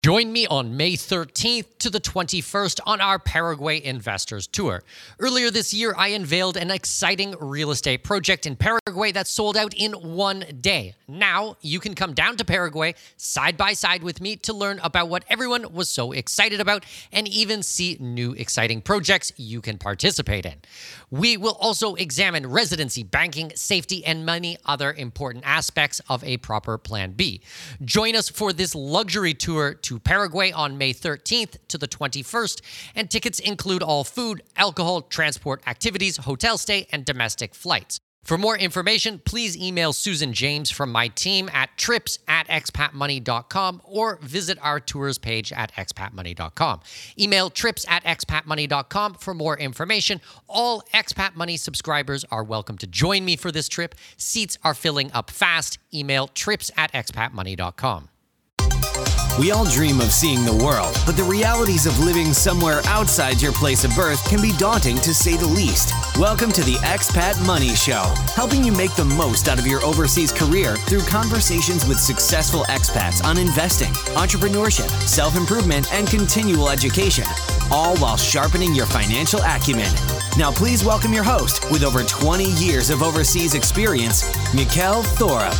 Join me on May 13th to the 21st on our Paraguay Investors Tour. Earlier this year, I unveiled an exciting real estate project in Paraguay that sold out in one day. Now, you can come down to Paraguay side by side with me to learn about what everyone was so excited about and even see new exciting projects you can participate in. We will also examine residency, banking, safety, and many other important aspects of a proper Plan B. Join us for this luxury tour to Paraguay on May 13th to the 21st, and tickets include all food, alcohol, transport activities, hotel stay, and domestic flights. For more information, please email Susan James from my team at trips@expatmoney.com or visit our tours page at expatmoney.com. Email trips@expatmoney.com for more information. All Expat Money subscribers are welcome to join me for this trip. Seats are filling up fast. Email trips@expatmoney.com. We all dream of seeing the world, but the realities of living somewhere outside your place of birth can be daunting to say the least. Welcome to the Expat Money Show, helping you make the most out of your overseas career through conversations with successful expats on investing, entrepreneurship, self-improvement, and continual education, all while sharpening your financial acumen. Now please welcome your host, with over 20 years of overseas experience, Mikkel Thorup.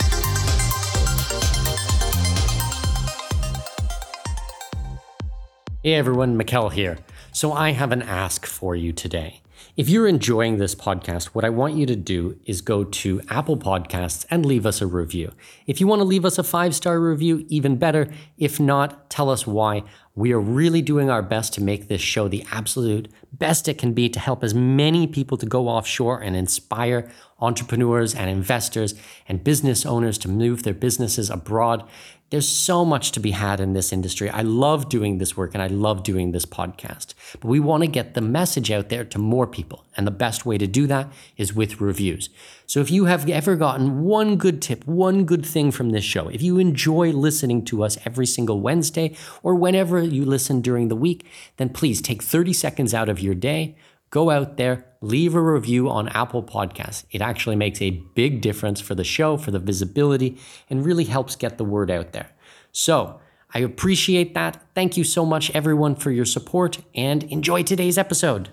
Hey everyone, Mikkel here. So I have an ask for you today. If you're enjoying this podcast, what I want you to do is go to Apple Podcasts and leave us a review. If you want to leave us a 5-star review, even better. If not, tell us why. We are really doing our best to make this show the absolute best it can be to help as many people to go offshore and inspire entrepreneurs and investors and business owners to move their businesses abroad. There's so much to be had in this industry. I love doing this work and I love doing this podcast. But we want to get the message out there to more people. And the best way to do that is with reviews. So if you have ever gotten one good tip, one good thing from this show, if you enjoy listening to us every single Wednesday or whenever you listen during the week, then please take 30 seconds out of your day, go out there, leave a review on Apple Podcasts. It actually makes a big difference for the show, for the visibility, and really helps get the word out there. So I appreciate that. Thank you so much, everyone, for your support, and enjoy today's episode.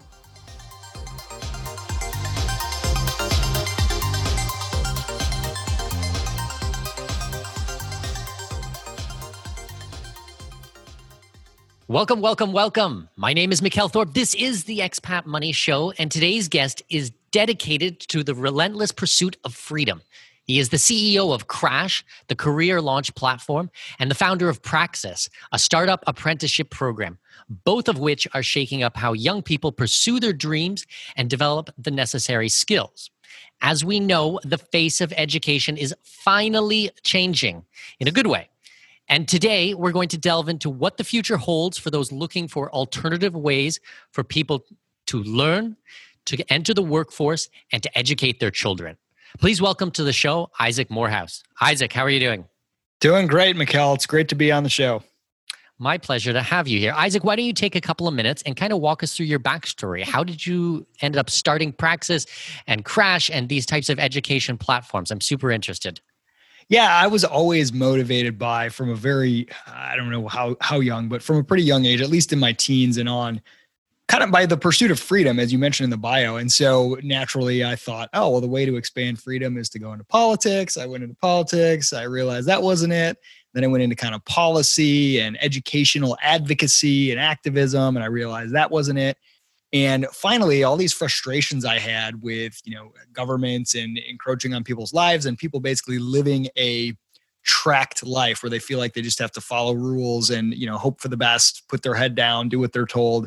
Welcome, welcome, welcome. My name is Mikkel Thorup. This is the Expat Money Show, and today's guest is dedicated to the relentless pursuit of freedom. He is the CEO of Crash, the career launch platform, and the founder of Praxis, a startup apprenticeship program, both of which are shaking up how young people pursue their dreams and develop the necessary skills. As we know, the face of education is finally changing in a good way. And today, we're going to delve into what the future holds for those looking for alternative ways for people to learn, to enter the workforce, and to educate their children. Please welcome to the show, Isaac Morehouse. Isaac, how are you doing? Doing great, Mikkel. It's great to be on the show. My pleasure to have you here. Isaac, why don't you take a couple of minutes and kind of walk us through your backstory? How did you end up starting Praxis and Crash and these types of education platforms? I'm super interested. Yeah, I was always motivated by, from a very, I don't know how young, but from a pretty young age, at least in my teens and on, kind of by the pursuit of freedom, as you mentioned in the bio. And so naturally I thought, oh, well, the way to expand freedom is to go into politics. I went into politics. I realized that wasn't it. Then I went into kind of policy and educational advocacy and activism. And I realized that wasn't it. And finally, all these frustrations I had with, governments and encroaching on people's lives and people basically living a tracked life where they feel like they just have to follow rules and, hope for the best, put their head down, do what they're told.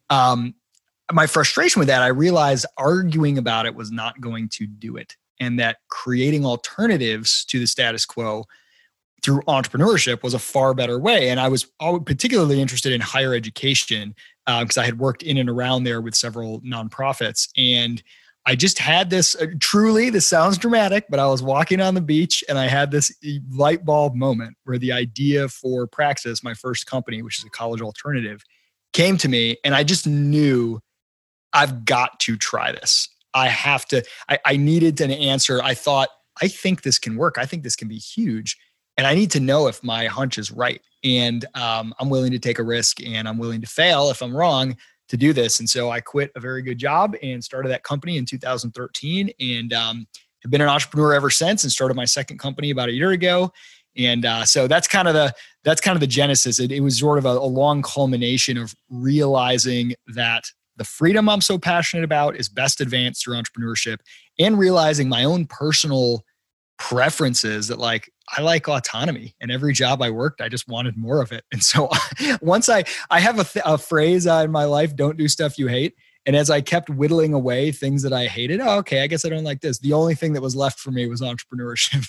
My frustration with that, I realized arguing about it was not going to do it. And that creating alternatives to the status quo through entrepreneurship was a far better way. And I was particularly interested in higher education because I had worked in and around there with several nonprofits. And I just had this, this sounds dramatic, but I was walking on the beach and I had this light bulb moment where the idea for Praxis, my first company, which is a college alternative, came to me. And I just knew I've got to try this. I needed an answer. I thought, I think this can work. I think this can be huge. and I need to know if my hunch is right. And I'm willing to take a risk, and I'm willing to fail if I'm wrong to do this. And so I quit a very good job and started that company in 2013, and have been an entrepreneur ever since, and started my second company about a year ago. And so that's kind of the genesis. It was sort of a long culmination of realizing that the freedom I'm so passionate about is best advanced through entrepreneurship, and realizing my own personal preferences that like, I like autonomy, and every job I worked, I just wanted more of it. And so once I have a phrase in my life, don't do stuff you hate. And as I kept whittling away things that I hated, okay, I guess I don't like this. The only thing that was left for me was entrepreneurship.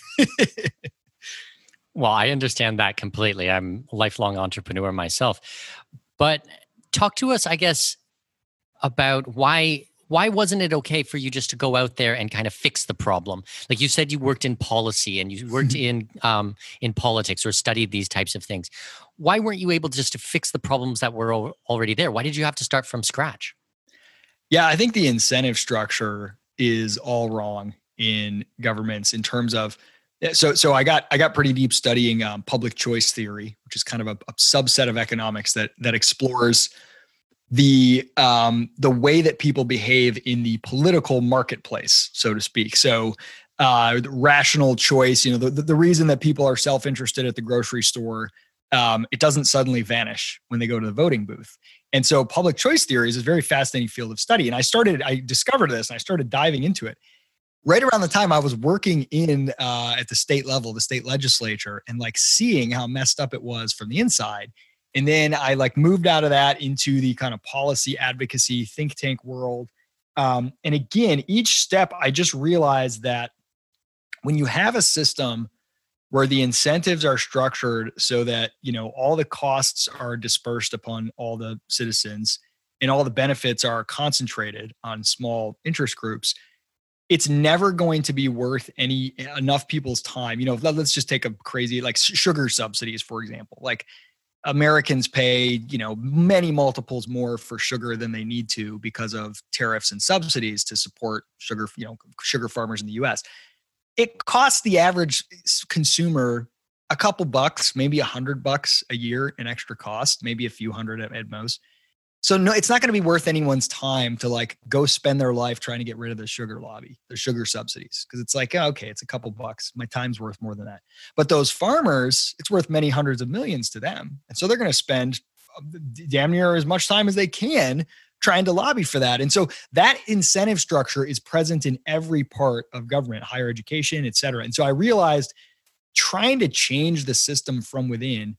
Well, I understand that completely. I'm a lifelong entrepreneur myself. But talk to us, I guess, about why wasn't it okay for you just to go out there and kind of fix the problem? Like you said, you worked in policy and you worked in politics or studied these types of things. Why weren't you able just to fix the problems that were already there? Why did you have to start from scratch? Yeah, I think the incentive structure is all wrong in governments in terms of, so I got pretty deep studying public choice theory, which is kind of a subset of economics that explores the way that people behave in the political marketplace, so to speak. So rational choice, the reason that people are self-interested at the grocery store, it doesn't suddenly vanish when they go to the voting booth. And so public choice theory is a very fascinating field of study. And I discovered this and I started diving into it right around the time I was working at the state level, the state legislature, and like seeing how messed up it was from the inside. And then I like moved out of that into the kind of policy advocacy think tank world. And again, each step, I just realized that when you have a system where the incentives are structured so that, all the costs are dispersed upon all the citizens and all the benefits are concentrated on small interest groups, it's never going to be worth enough people's time. Let's just take a crazy, like sugar subsidies, for example. Like Americans pay, many multiples more for sugar than they need to because of tariffs and subsidies to support sugar farmers in the US. It costs the average consumer a couple bucks, maybe $100 a year in extra cost, maybe a few hundred at most. So no, it's not going to be worth anyone's time to like go spend their life trying to get rid of the sugar lobby, the sugar subsidies. Cause it's like, okay, it's a couple bucks. My time's worth more than that. But those farmers, it's worth many hundreds of millions to them. And so they're going to spend damn near as much time as they can trying to lobby for that. And so that incentive structure is present in every part of government, higher education, et cetera. And so I realized trying to change the system from within,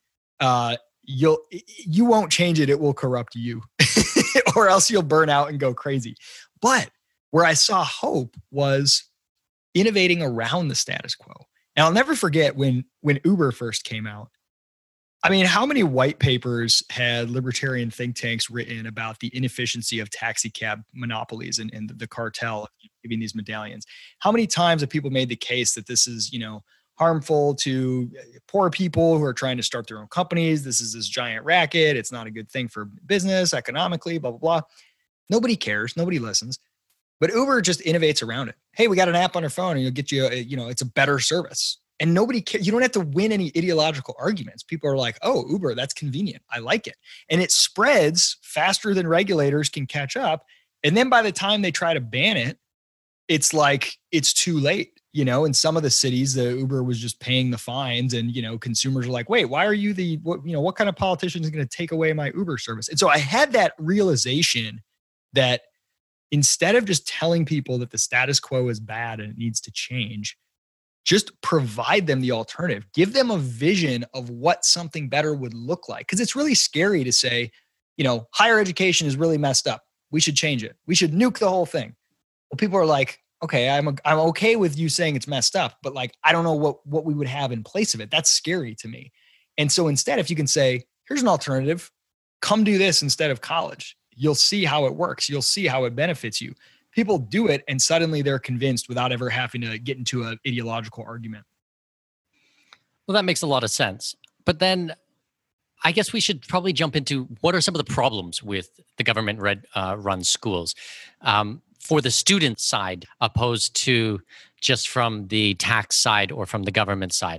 you won't change it. It will corrupt you or else you'll burn out and go crazy. But where I saw hope was innovating around the status quo. And I'll never forget when Uber first came out. I mean, how many white papers had libertarian think tanks written about the inefficiency of taxi cab monopolies and the cartel giving these medallions? How many times have people made the case that this is, harmful to poor people who are trying to start their own companies? This is this giant racket. It's not a good thing for business, economically, blah, blah, blah. Nobody cares. Nobody listens. But Uber just innovates around it. Hey, we got an app on our phone and you'll get it's a better service. And nobody cares. You don't have to win any ideological arguments. People are like, oh, Uber, that's convenient. I like it. And it spreads faster than regulators can catch up. And then by the time they try to ban it, it's like, it's too late. In some of the cities, the Uber was just paying the fines and, consumers are like, wait, why are you what kind of politician is going to take away my Uber service? And so I had that realization that instead of just telling people that the status quo is bad and it needs to change, just provide them the alternative, give them a vision of what something better would look like. Cause it's really scary to say, higher education is really messed up. We should change it. We should nuke the whole thing. Well, people are like, okay, I'm okay with you saying it's messed up, but like, I don't know what we would have in place of it. That's scary to me. And so instead, if you can say, here's an alternative, come do this instead of college, you'll see how it works. You'll see how it benefits you. People do it and suddenly they're convinced without ever having to get into an ideological argument. Well, that makes a lot of sense. But then I guess we should probably jump into what are some of the problems with the government run schools for the student side, opposed to just from the tax side or from the government side?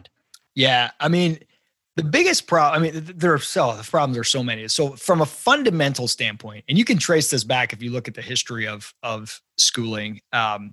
Yeah. I mean, the biggest problem, the problems are so many. So from a fundamental standpoint, and you can trace this back if you look at the history of schooling,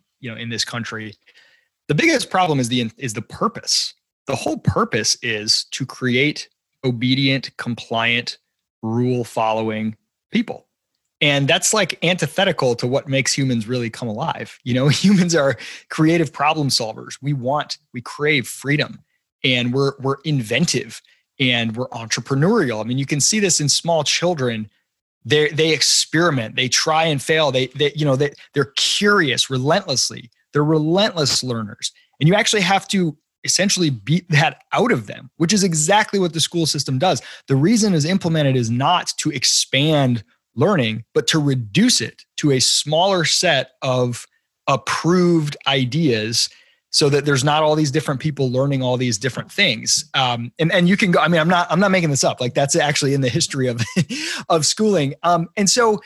in this country, the biggest problem is the purpose. The whole purpose is to create obedient, compliant, rule following people. And that's like antithetical to what makes humans really come alive. Humans are creative problem solvers. We crave freedom, and we're inventive, and we're entrepreneurial. I mean, you can see this in small children. They experiment, they try and fail. They're curious relentlessly. They're relentless learners. And you actually have to essentially beat that out of them, which is exactly what the school system does. The reason it's implemented is not to expand learning, but to reduce it to a smaller set of approved ideas, so that there's not all these different people learning all these different things. And you can go, I mean, I'm not making this up. Like, that's actually in the history of schooling. And so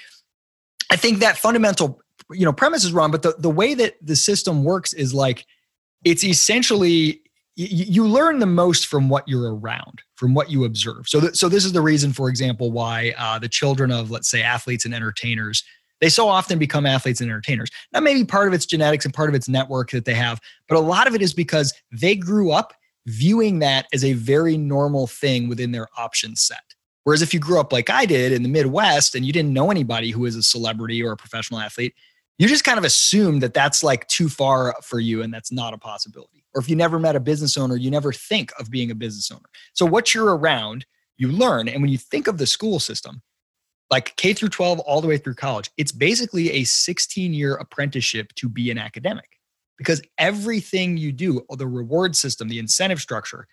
I think that fundamental, premise is wrong, but the way that the system works is like, it's essentially, you learn the most from what you're around, from what you observe. So this is the reason, for example, why the children of, let's say, athletes and entertainers, they so often become athletes and entertainers. Now, maybe part of it's genetics and part of it's network that they have, but a lot of it is because they grew up viewing that as a very normal thing within their option set. Whereas if you grew up like I did in the Midwest and you didn't know anybody who was a celebrity or a professional athlete, you just kind of assume that that's like too far for you and that's not a possibility. Or if you never met a business owner, you never think of being a business owner. So what you're around, you learn. And when you think of the school system, like K through 12 all the way through college, it's basically a 16-year apprenticeship to be an academic, because everything you do, the reward system, the incentive structure,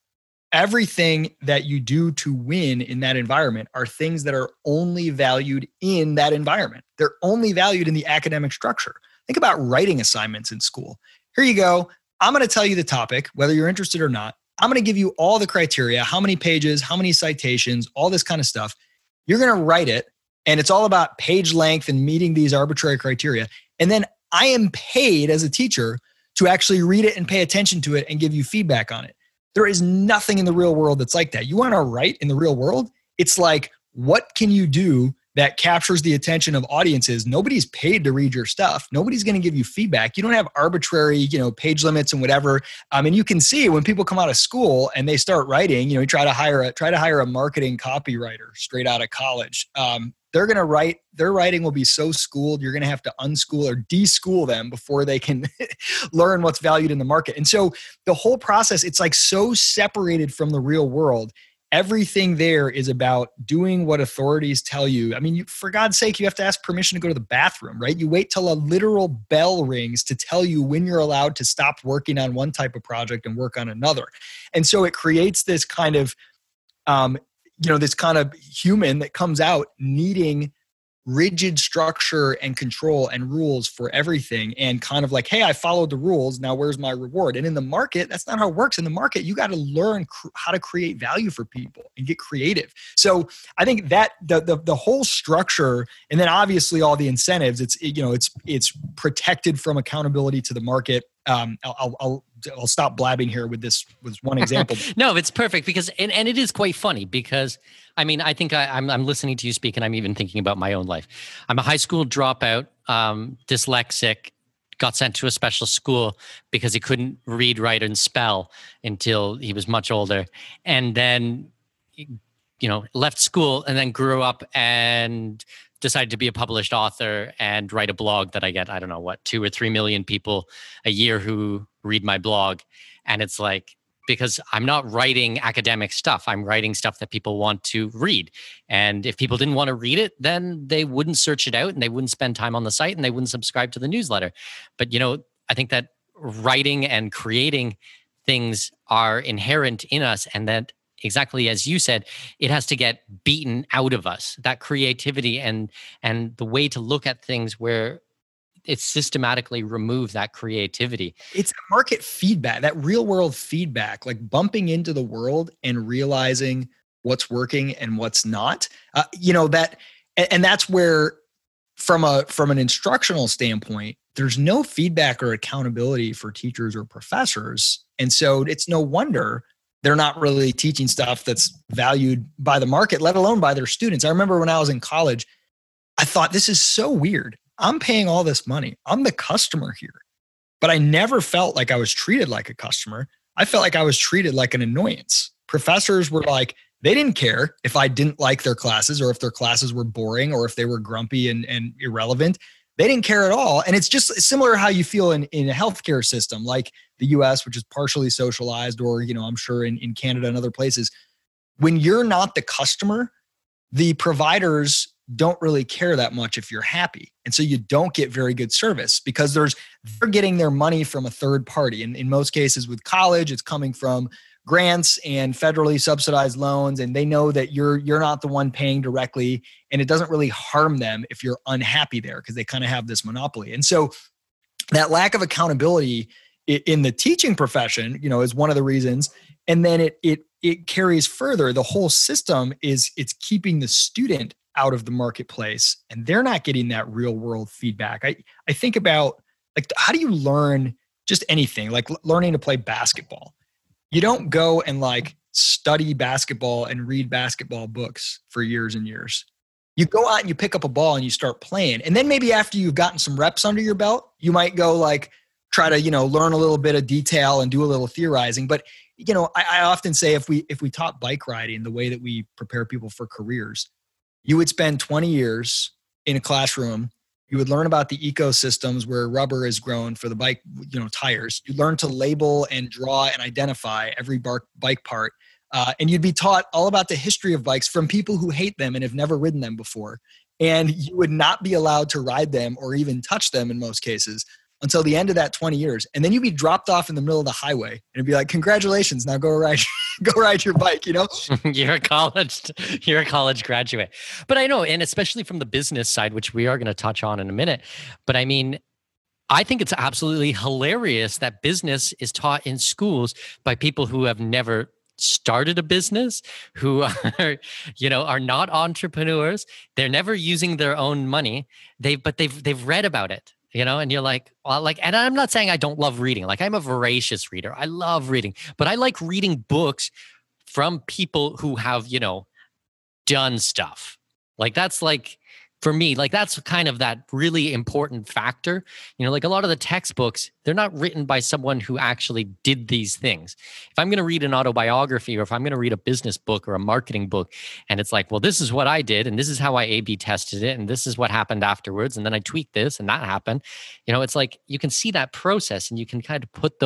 everything that you do to win in that environment are things that are only valued in that environment. They're only valued in the academic structure. Think about writing assignments in school. Here you go. I'm going to tell you the topic, whether you're interested or not. I'm going to give you all the criteria, how many pages, how many citations, all this kind of stuff. You're going to write it, and it's all about page length and meeting these arbitrary criteria. And then I am paid as a teacher to actually read it and pay attention to it and give you feedback on it. There is nothing in the real world that's like that. You want to write in the real world? It's like, what can you do that captures the attention of audiences? Nobody's paid to read your stuff. Nobody's going to give you feedback. You don't have arbitrary, page limits and whatever. And you can see when people come out of school and they start writing, you try to hire a marketing copywriter straight out of college. They're going to write, their writing will be so schooled, you're going to have to unschool or deschool them before they can learn what's valued in the market. And so the whole process, it's like so separated from the real world. Everything there is about doing what authorities tell you. I mean, for God's sake, you have to ask permission to go to the bathroom, right? You wait till a literal bell rings to tell you when you're allowed to stop working on one type of project and work on another. And so it creates this kind of, this kind of human that comes out needing rigid structure and control and rules for everything, and kind of like, hey, I followed the rules, now where's my reward? And in the market, that's not how it works. In the market, you got to learn how to create value for people and get creative. So I think that the whole structure, and then obviously all the incentives, it's protected from accountability to the market. I'll stop blabbing here with this one example. No, it's perfect because, and it is quite funny because, I mean, I think I'm listening to you speak and I'm even thinking about my own life. I'm a high school dropout, dyslexic, got sent to a special school because he couldn't read, write, and spell until he was much older. And then, left school and then grew up and decided to be a published author and write a blog that I get, 2 or 3 million people a year who read my blog. And it's like, because I'm not writing academic stuff, I'm writing stuff that people want to read. And if people didn't want to read it, then they wouldn't search it out and they wouldn't spend time on the site and they wouldn't subscribe to the newsletter. But, I think that writing and creating things are inherent in us, and that, exactly as you said, it has to get beaten out of us, that creativity and the way to look at things where it's systematically remove that creativity. It's market feedback, that real world feedback, like bumping into the world and realizing what's working and what's not. And that's where, from an instructional standpoint, there's no feedback or accountability for teachers or professors. And so it's no wonder they're not really teaching stuff that's valued by the market, let alone by their students. I remember when I was in college, I thought, this is so weird. I'm paying all this money. I'm the customer here. But I never felt like I was treated like a customer. I felt like I was treated like an annoyance. Professors were like, they didn't care if I didn't like their classes or if their classes were boring or if they were grumpy and irrelevant. They didn't care at all. And it's just similar how you feel in a healthcare system like the US, which is partially socialized, or, I'm sure in Canada and other places. When you're not the customer, the providers don't really care that much if you're happy. And so you don't get very good service because they're getting their money from a third party. And in most cases with college, it's coming from grants and federally subsidized loans. And they know that you're not the one paying directly. And it doesn't really harm them if you're unhappy there because they kind of have this monopoly. And so that lack of accountability in the teaching profession, is one of the reasons. And then it carries further. The whole system it's keeping the student out of the marketplace, and they're not getting that real world feedback. I think about, like, how do you learn just anything, like learning to play basketball? You don't go and like study basketball and read basketball books for years and years. You go out and you pick up a ball and you start playing. And then maybe after you've gotten some reps under your belt, you might go like try to, learn a little bit of detail and do a little theorizing. But, I often say if we taught bike riding the way that we prepare people for careers, you would spend 20 years in a classroom. You would learn about the ecosystems where rubber is grown for the bike, tires. You learn to label and draw and identify every bike part. And you'd be taught all about the history of bikes from people who hate them and have never ridden them before. And you would not be allowed to ride them or even touch them in most cases until the end of that 20 years. And then you'd be dropped off in the middle of the highway and it'd be like, congratulations, now go ride your bike, You're a college graduate. But I know, and especially from the business side, which we are going to touch on in a minute. But I mean, I think it's absolutely hilarious that business is taught in schools by people who have never started a business, who are not entrepreneurs. They're never using their own money. They've read about it. And you're like, well, and I'm not saying I don't love reading. Like, I'm a voracious reader. I love reading, but I like reading books from people who have, done stuff. Like, that's like, for me, like, that's kind of that really important factor. Like a lot of the textbooks, they're not written by someone who actually did these things. If I'm going to read an autobiography, or if I'm going to read a business book or a marketing book, and it's like, well, this is what I did, and this is how I A/B tested it, and this is what happened afterwards, and then I tweaked this, and that happened. It's like you can see that process, and you can kind of put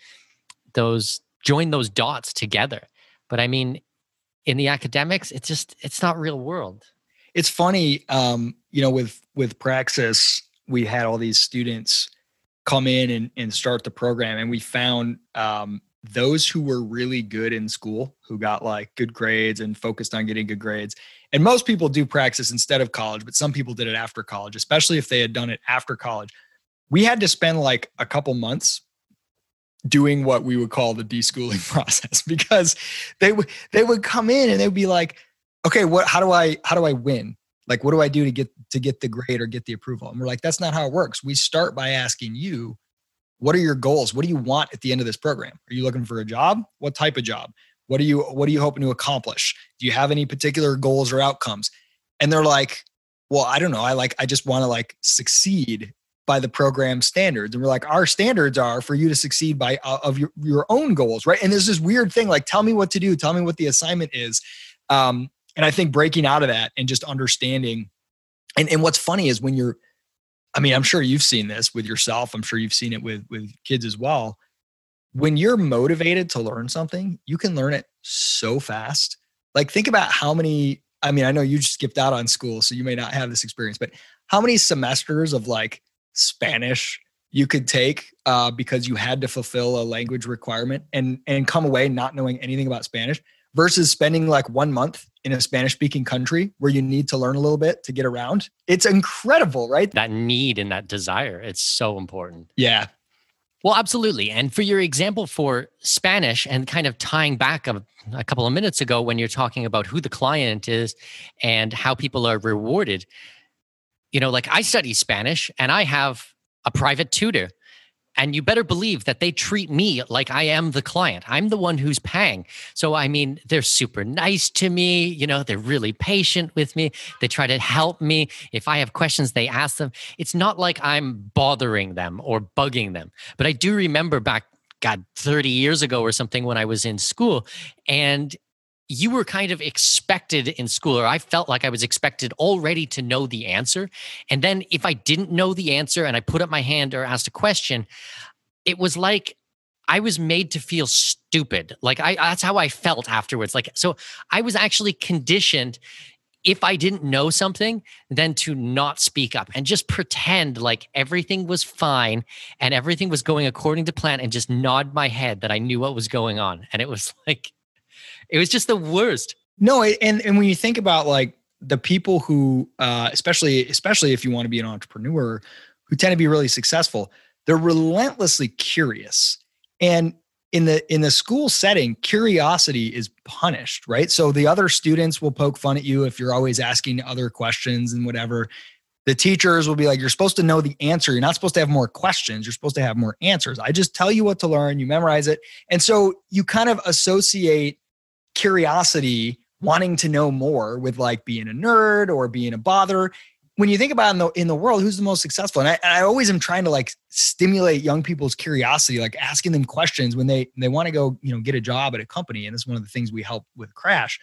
join those dots together. But I mean, in the academics, it's not real world. It's funny, with Praxis, we had all these students come in and start the program, and we found those who were really good in school, who got like good grades and focused on getting good grades. And most people do Praxis instead of college, but some people did it after college, especially if they had done it after college. We had to spend like a couple months doing what we would call the deschooling process, because they would come in and they would be like, okay, how do I win? Like, what do I do to get the grade or get the approval? And we're like, that's not how it works. We start by asking you, what are your goals? What do you want at the end of this program? Are you looking for a job? What type of job? What are you hoping to accomplish? Do you have any particular goals or outcomes? And they're like, well, I don't know. I just want to like succeed by the program standards. And we're like, our standards are for you to succeed by of your own goals, right? And there's this weird thing, like, tell me what to do. Tell me what the assignment is. And I think breaking out of that and just understanding, and what's funny is I'm sure you've seen this with yourself. I'm sure you've seen it with kids as well. When you're motivated to learn something, you can learn it so fast. Like, think about how many, I know you just skipped out on school, so you may not have this experience, but how many semesters of like Spanish you could take because you had to fulfill a language requirement and come away not knowing anything about Spanish, versus spending like 1 month in a Spanish-speaking country where you need to learn a little bit to get around. It's incredible, right? That need and that desire, it's so important. Yeah. Well, absolutely. And for your example for Spanish, and kind of tying back a couple of minutes ago when you're talking about who the client is and how people are rewarded, like, I study Spanish and I have a private tutor. And you better believe that they treat me like I am the client. I'm the one who's paying. So, I mean, they're super nice to me. You know, they're really patient with me. They try to help me. If I have questions, they ask them. It's not like I'm bothering them or bugging them. But I do remember back, God, 30 years ago or something when I was in school, and you were kind of expected in school, or I felt like I was expected already to know the answer. And then if I didn't know the answer and I put up my hand or asked a question, it was like I was made to feel stupid. Like that's how I felt afterwards. Like, so I was actually conditioned, if I didn't know something, then to not speak up and just pretend like everything was fine and everything was going according to plan and just nod my head that I knew what was going on. And it was like, it was just the worst. No, and when you think about like the people who, especially if you want to be an entrepreneur, who tend to be really successful, they're relentlessly curious. And in the school setting, curiosity is punished, right? So the other students will poke fun at you if you're always asking other questions and whatever. The teachers will be like, you're supposed to know the answer. You're not supposed to have more questions. You're supposed to have more answers. I just tell you what to learn. You memorize it. And so you kind of associate curiosity, wanting to know more, with like being a nerd or being a bother. When you think about in the world, who's the most successful? And I always am trying to like stimulate young people's curiosity, like asking them questions when they want to go, get a job at a company. And this is one of the things we help with Crash.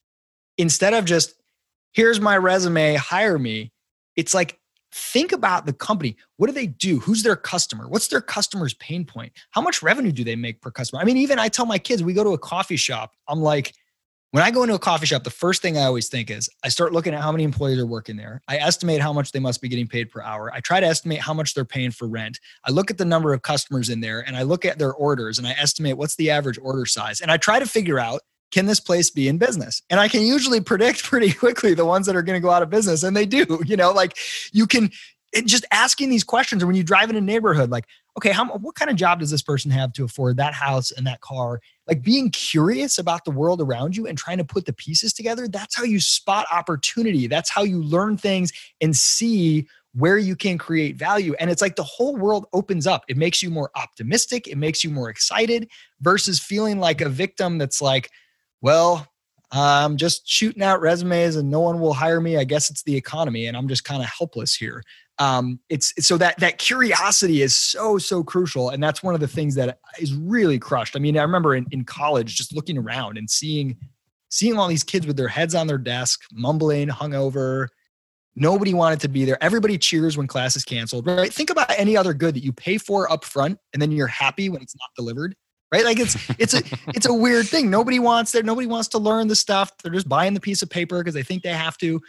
Instead of just, here's my resume, hire me. It's like, think about the company. What do they do? Who's their customer? What's their customer's pain point? How much revenue do they make per customer? I mean, even I tell my kids, we go to a coffee shop. I'm like, when I go into a coffee shop, the first thing I always think is I start looking at how many employees are working there. I estimate how much they must be getting paid per hour. I try to estimate how much they're paying for rent. I look at the number of customers in there and I look at their orders and I estimate what's the average order size. And I try to figure out, can this place be in business? And I can usually predict pretty quickly the ones that are going to go out of business. And they do, like you can just asking these questions. Or when you drive in a neighborhood, like, okay, what kind of job does this person have to afford that house and that car? Like being curious about the world around you and trying to put the pieces together. That's how you spot opportunity. That's how you learn things and see where you can create value. And it's like the whole world opens up. It makes you more optimistic. It makes you more excited versus feeling like a victim that's like, well, I'm just shooting out resumes and no one will hire me. I guess it's the economy and I'm just kind of helpless here. It's so that curiosity is so crucial. And that's one of the things that is really crushed. I mean, I remember in college, just looking around and seeing all these kids with their heads on their desk, mumbling, hungover. Nobody wanted to be there. Everybody cheers when class is canceled, right? Think about any other good that you pay for up front and then you're happy when it's not delivered. Right? Like it's a weird thing. Nobody wants to learn the stuff. They're just buying the piece of paper because they think they have to.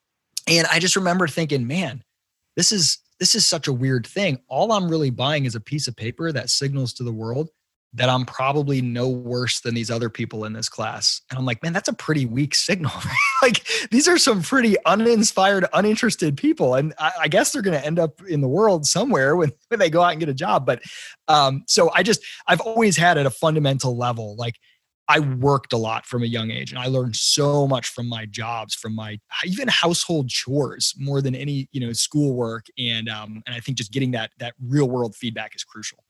And I just remember thinking, man, this is such a weird thing. All I'm really buying is a piece of paper that signals to the world that I'm probably no worse than these other people in this class. And I'm like, man, that's a pretty weak signal. Right? Like these are some pretty uninspired, uninterested people. And I guess they're going to end up in the world somewhere when they go out and get a job. But so I've always had at a fundamental level, like I worked a lot from a young age and I learned so much from my jobs, from my even household chores more than any, schoolwork. And I think just getting that real world feedback is crucial.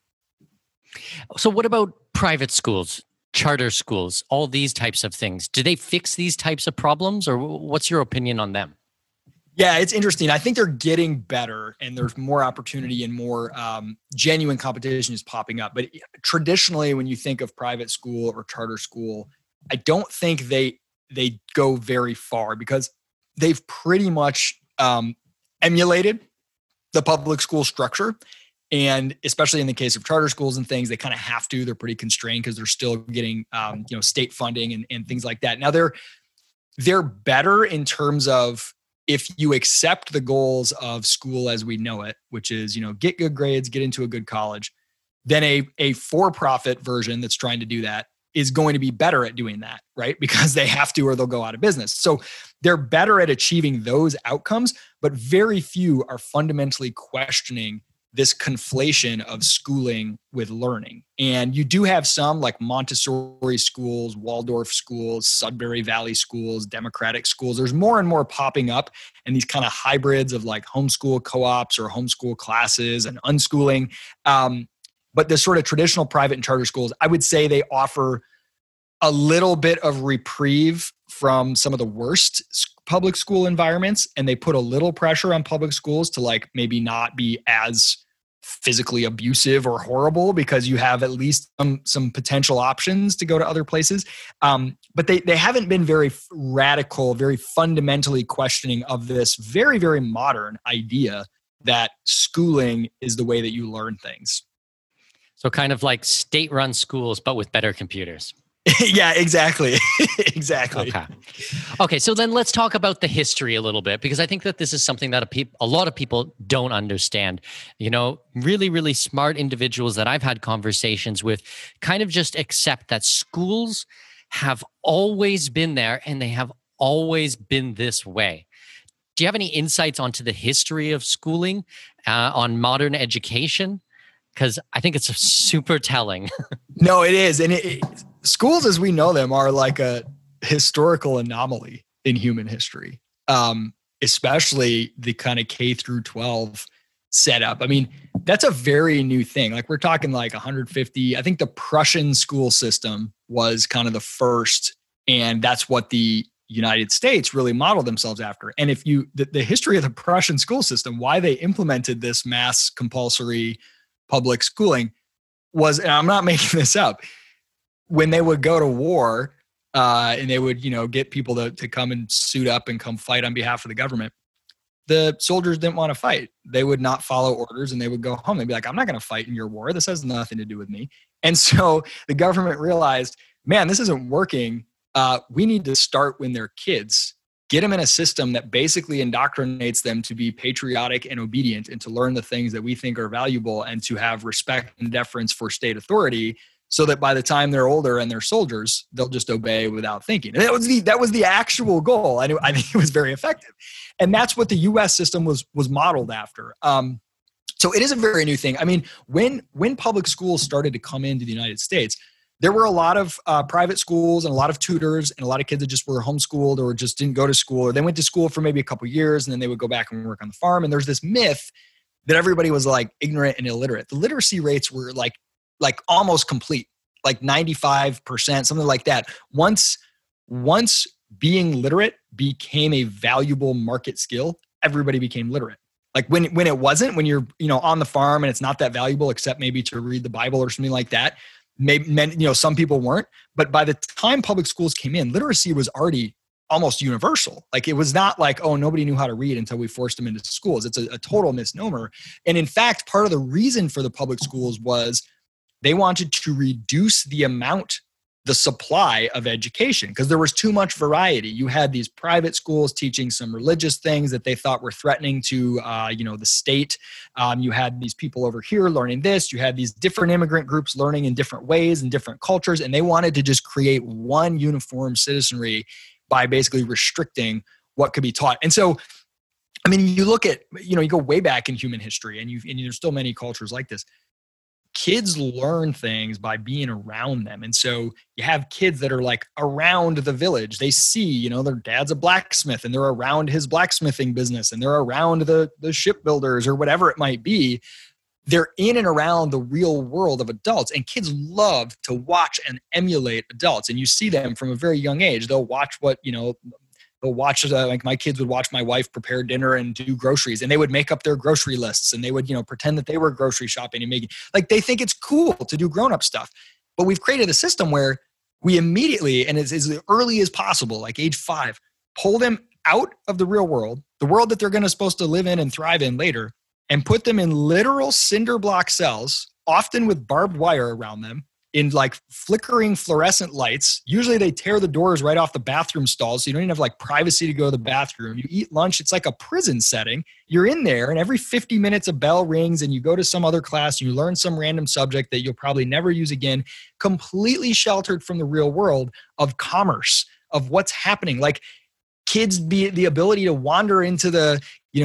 So what about private schools, charter schools, all these types of things? Do they fix these types of problems or what's your opinion on them? Yeah, it's interesting. I think they're getting better and there's more opportunity and more genuine competition is popping up. But traditionally, when you think of private school or charter school, I don't think they go very far because they've pretty much emulated the public school structure. And especially in the case of charter schools and things, they kind of have to. They're pretty constrained because they're still getting state funding and things like that. Now they're better in terms of if you accept the goals of school as we know it, which is get good grades, get into a good college, then a for-profit version that's trying to do that is going to be better at doing that, right? Because they have to or they'll go out of business. So they're better at achieving those outcomes, but very few are fundamentally questioning this conflation of schooling with learning. And you do have some like Montessori schools, Waldorf schools, Sudbury Valley schools, democratic schools. There's more and more popping up and these kind of hybrids of like homeschool co-ops or homeschool classes and unschooling. But the sort of traditional private and charter schools, I would say they offer a little bit of reprieve from some of the worst public school environments, and they put a little pressure on public schools to like maybe not be as physically abusive or horrible, because you have at least some potential options to go to other places. But they haven't been very radical, very fundamentally questioning of this very, very modern idea that schooling is the way that you learn things. So kind of like state-run schools, but with better computers. Yeah, exactly. Exactly. Okay. So then let's talk about the history a little bit, because I think that this is something that a lot of people don't understand. You know, really, really smart individuals that I've had conversations with kind of just accept that schools have always been there and they have always been this way. Do you have any insights onto the history of schooling, on modern education? Because I think it's super telling. No, it is. And schools as we know them are like a historical anomaly in human history, especially the kind of K through 12 setup. I mean, that's a very new thing. Like we're talking like 150. I think the Prussian school system was kind of the first, and that's what the United States really modeled themselves after. And if the history of the Prussian school system, why they implemented this mass compulsory public schooling was, and I'm not making this up, when they would go to war and they would, get people to come and suit up and come fight on behalf of the government, the soldiers didn't want to fight. They would not follow orders and they would go home. They'd be like, I'm not going to fight in your war. This has nothing to do with me. And so the government realized, man, this isn't working. We need to start when they're kids, get them in a system that basically indoctrinates them to be patriotic and obedient and to learn the things that we think are valuable and to have respect and deference for state authority, so that by the time they're older and they're soldiers, they'll just obey without thinking. And that was the actual goal. I think it was very effective. And that's what the US system was modeled after. So it is a very new thing. I mean, when public schools started to come into the United States, there were a lot of private schools and a lot of tutors and a lot of kids that just were homeschooled or just didn't go to school, or they went to school for maybe a couple of years and then they would go back and work on the farm. And there's this myth that everybody was like ignorant and illiterate. The literacy rates were like almost complete, like 95%, something like that. Once being literate became a valuable market skill, everybody became literate. Like when it wasn't, when you're, on the farm and it's not that valuable except maybe to read the Bible or something like that, maybe, some people weren't. But by the time public schools came in, literacy was already almost universal. Like it was not like, oh, nobody knew how to read until we forced them into schools. It's a total misnomer. And in fact, part of the reason for the public schools was they wanted to reduce the supply of education, because there was too much variety. You had these private schools teaching some religious things that they thought were threatening to, the state. You had these people over here learning this. You had these different immigrant groups learning in different ways and different cultures. And they wanted to just create one uniform citizenry by basically restricting what could be taught. And so, I mean, you look at, you go way back in human history, and there's still many cultures like this. Kids learn things by being around them. And so you have kids that are like around the village. They see, their dad's a blacksmith and they're around his blacksmithing business, and they're around the shipbuilders or whatever it might be. They're in and around the real world of adults, and kids love to watch and emulate adults. And you see them from a very young age. They'll watch they'll watch, like my kids would watch my wife prepare dinner and do groceries, and they would make up their grocery lists, and they would, pretend that they were grocery shopping and making, like, they think it's cool to do grown-up stuff. But we've created a system where we immediately, and as early as possible, like age 5, pull them out of the real world, the world that they're supposed to live in and thrive in later, and put them in literal cinder block cells, often with barbed wire around them, in like flickering fluorescent lights. Usually they tear the doors right off the bathroom stalls, so you don't even have like privacy to go to the bathroom. You eat lunch, it's like a prison setting. You're in there, and every 50 minutes a bell rings and you go to some other class and you learn some random subject that you'll probably never use again, completely sheltered from the real world of commerce, of what's happening. Like kids, the ability to wander into the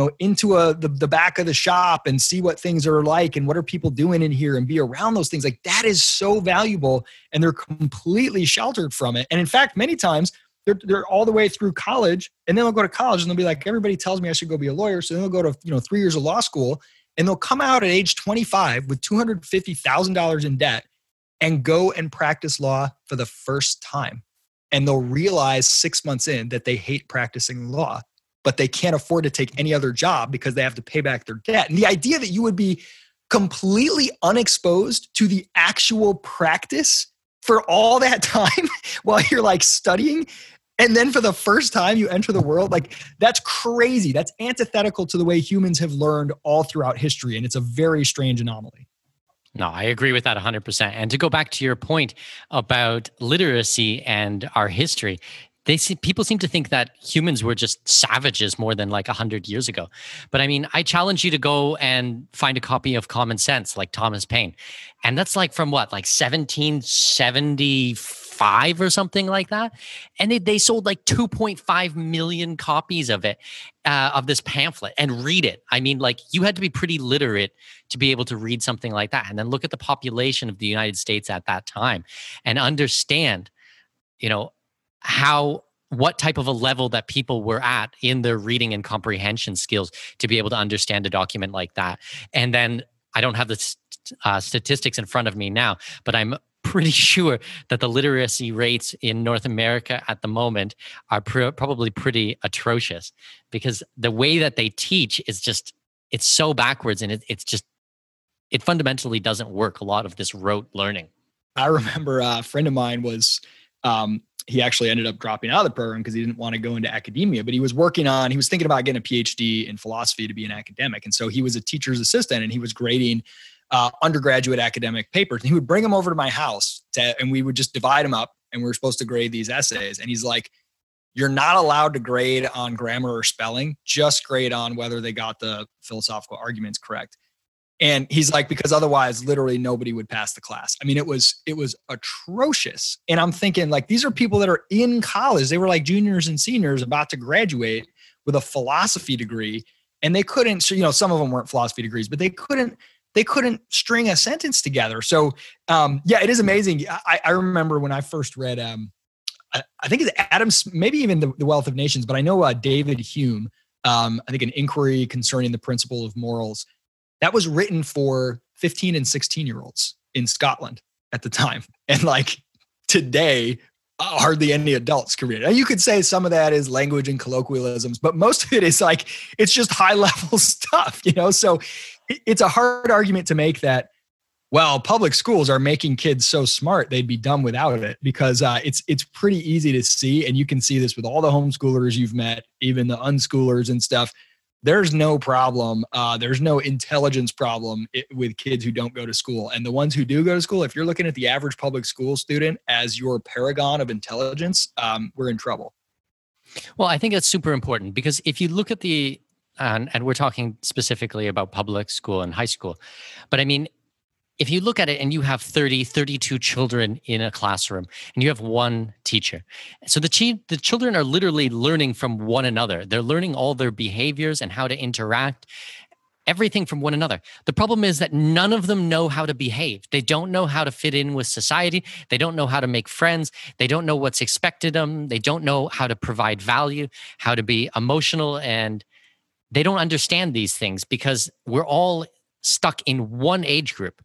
back of the shop and see what things are like and what are people doing in here and be around those things. Like that is so valuable, and they're completely sheltered from it. And in fact, many times they're all the way through college, and then they'll go to college and they'll be like, everybody tells me I should go be a lawyer. So then they'll go to, 3 years of law school, and they'll come out at age 25 with $250,000 in debt and go and practice law for the first time. And they'll realize 6 months in that they hate practicing law, but they can't afford to take any other job because they have to pay back their debt. And the idea that you would be completely unexposed to the actual practice for all that time while you're like studying, and then for the first time you enter the world, like that's crazy. That's antithetical to the way humans have learned all throughout history. And it's a very strange anomaly. No, I agree with that 100%. And to go back to your point about literacy and our history, people seem to think that humans were just savages more than like 100 years ago. But I mean, I challenge you to go and find a copy of Common Sense, like Thomas Paine. And that's like from what, like 1775 or something like that. And they sold like 2.5 million copies of it, of this pamphlet, and read it. I mean, like you had to be pretty literate to be able to read something like that. And then look at the population of the United States at that time and understand, what type of a level that people were at in their reading and comprehension skills to be able to understand a document like that. And then I don't have the statistics in front of me now, but I'm pretty sure that the literacy rates in North America at the moment are probably pretty atrocious, because the way that they teach is just, it's so backwards, and it fundamentally doesn't work, a lot of this rote learning. I remember a friend of mine was, he actually ended up dropping out of the program because he didn't want to go into academia, but he was thinking about getting a PhD in philosophy to be an academic. And so he was a teacher's assistant, and he was grading undergraduate academic papers. And he would bring them over to my house and we would just divide them up, and we were supposed to grade these essays. And he's like, you're not allowed to grade on grammar or spelling, just grade on whether they got the philosophical arguments correct. And he's like, because otherwise literally nobody would pass the class. I mean, it was atrocious. And I'm thinking, like, these are people that are in college. They were like juniors and seniors about to graduate with a philosophy degree. And they couldn't, some of them weren't philosophy degrees, but they couldn't string a sentence together. So it is amazing. I remember when I first read, I think it's Adams, maybe even the Wealth of Nations, but I know David Hume, I think An Inquiry Concerning the Principle of Morals, that was written for 15 and 16-year-olds in Scotland at the time. And like today, hardly any adults can read it. And you could say some of that is language and colloquialisms, but most of it is like, it's just high level stuff, So it's a hard argument to make that, well, public schools are making kids so smart, they'd be dumb without it, because it's pretty easy to see. And you can see this with all the homeschoolers you've met, even the unschoolers and stuff. There's no problem. There's no intelligence problem with kids who don't go to school. And the ones who do go to school, if you're looking at the average public school student as your paragon of intelligence, we're in trouble. Well, I think that's super important, because if you look at and we're talking specifically about public school and high school, but I mean, if you look at it and you have 32 children in a classroom and you have one teacher, so the children are literally learning from one another. They're learning all their behaviors and how to interact, everything from one another. The problem is that none of them know how to behave. They don't know how to fit in with society. They don't know how to make friends. They don't know what's expected of them. They don't know how to provide value, how to be emotional, and they don't understand these things because we're all stuck in one age group.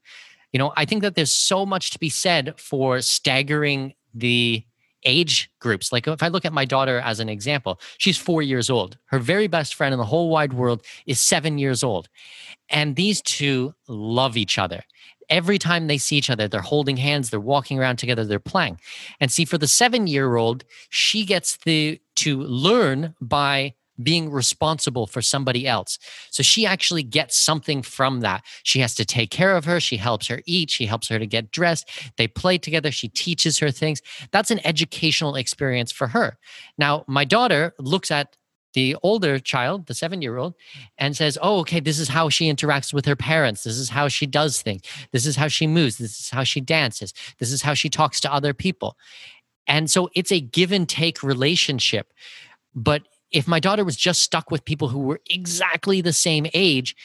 I think that there's so much to be said for staggering the age groups. Like if I look at my daughter as an example, she's 4 years old. Her very best friend in the whole wide world is 7 years old. And these two love each other. Every time they see each other, they're holding hands, they're walking around together, they're playing. And see, for the 7-year-old, she gets to learn by being responsible for somebody else. So she actually gets something from that. She has to take care of her. She helps her eat. She helps her to get dressed. They play together. She teaches her things. That's an educational experience for her. Now, my daughter looks at the older child, the 7-year-old, and says, oh, okay, this is how she interacts with her parents. This is how she does things. This is how she moves. This is how she dances. This is how she talks to other people. And so it's a give and take relationship. But if my daughter was just stuck with people who were exactly the same age,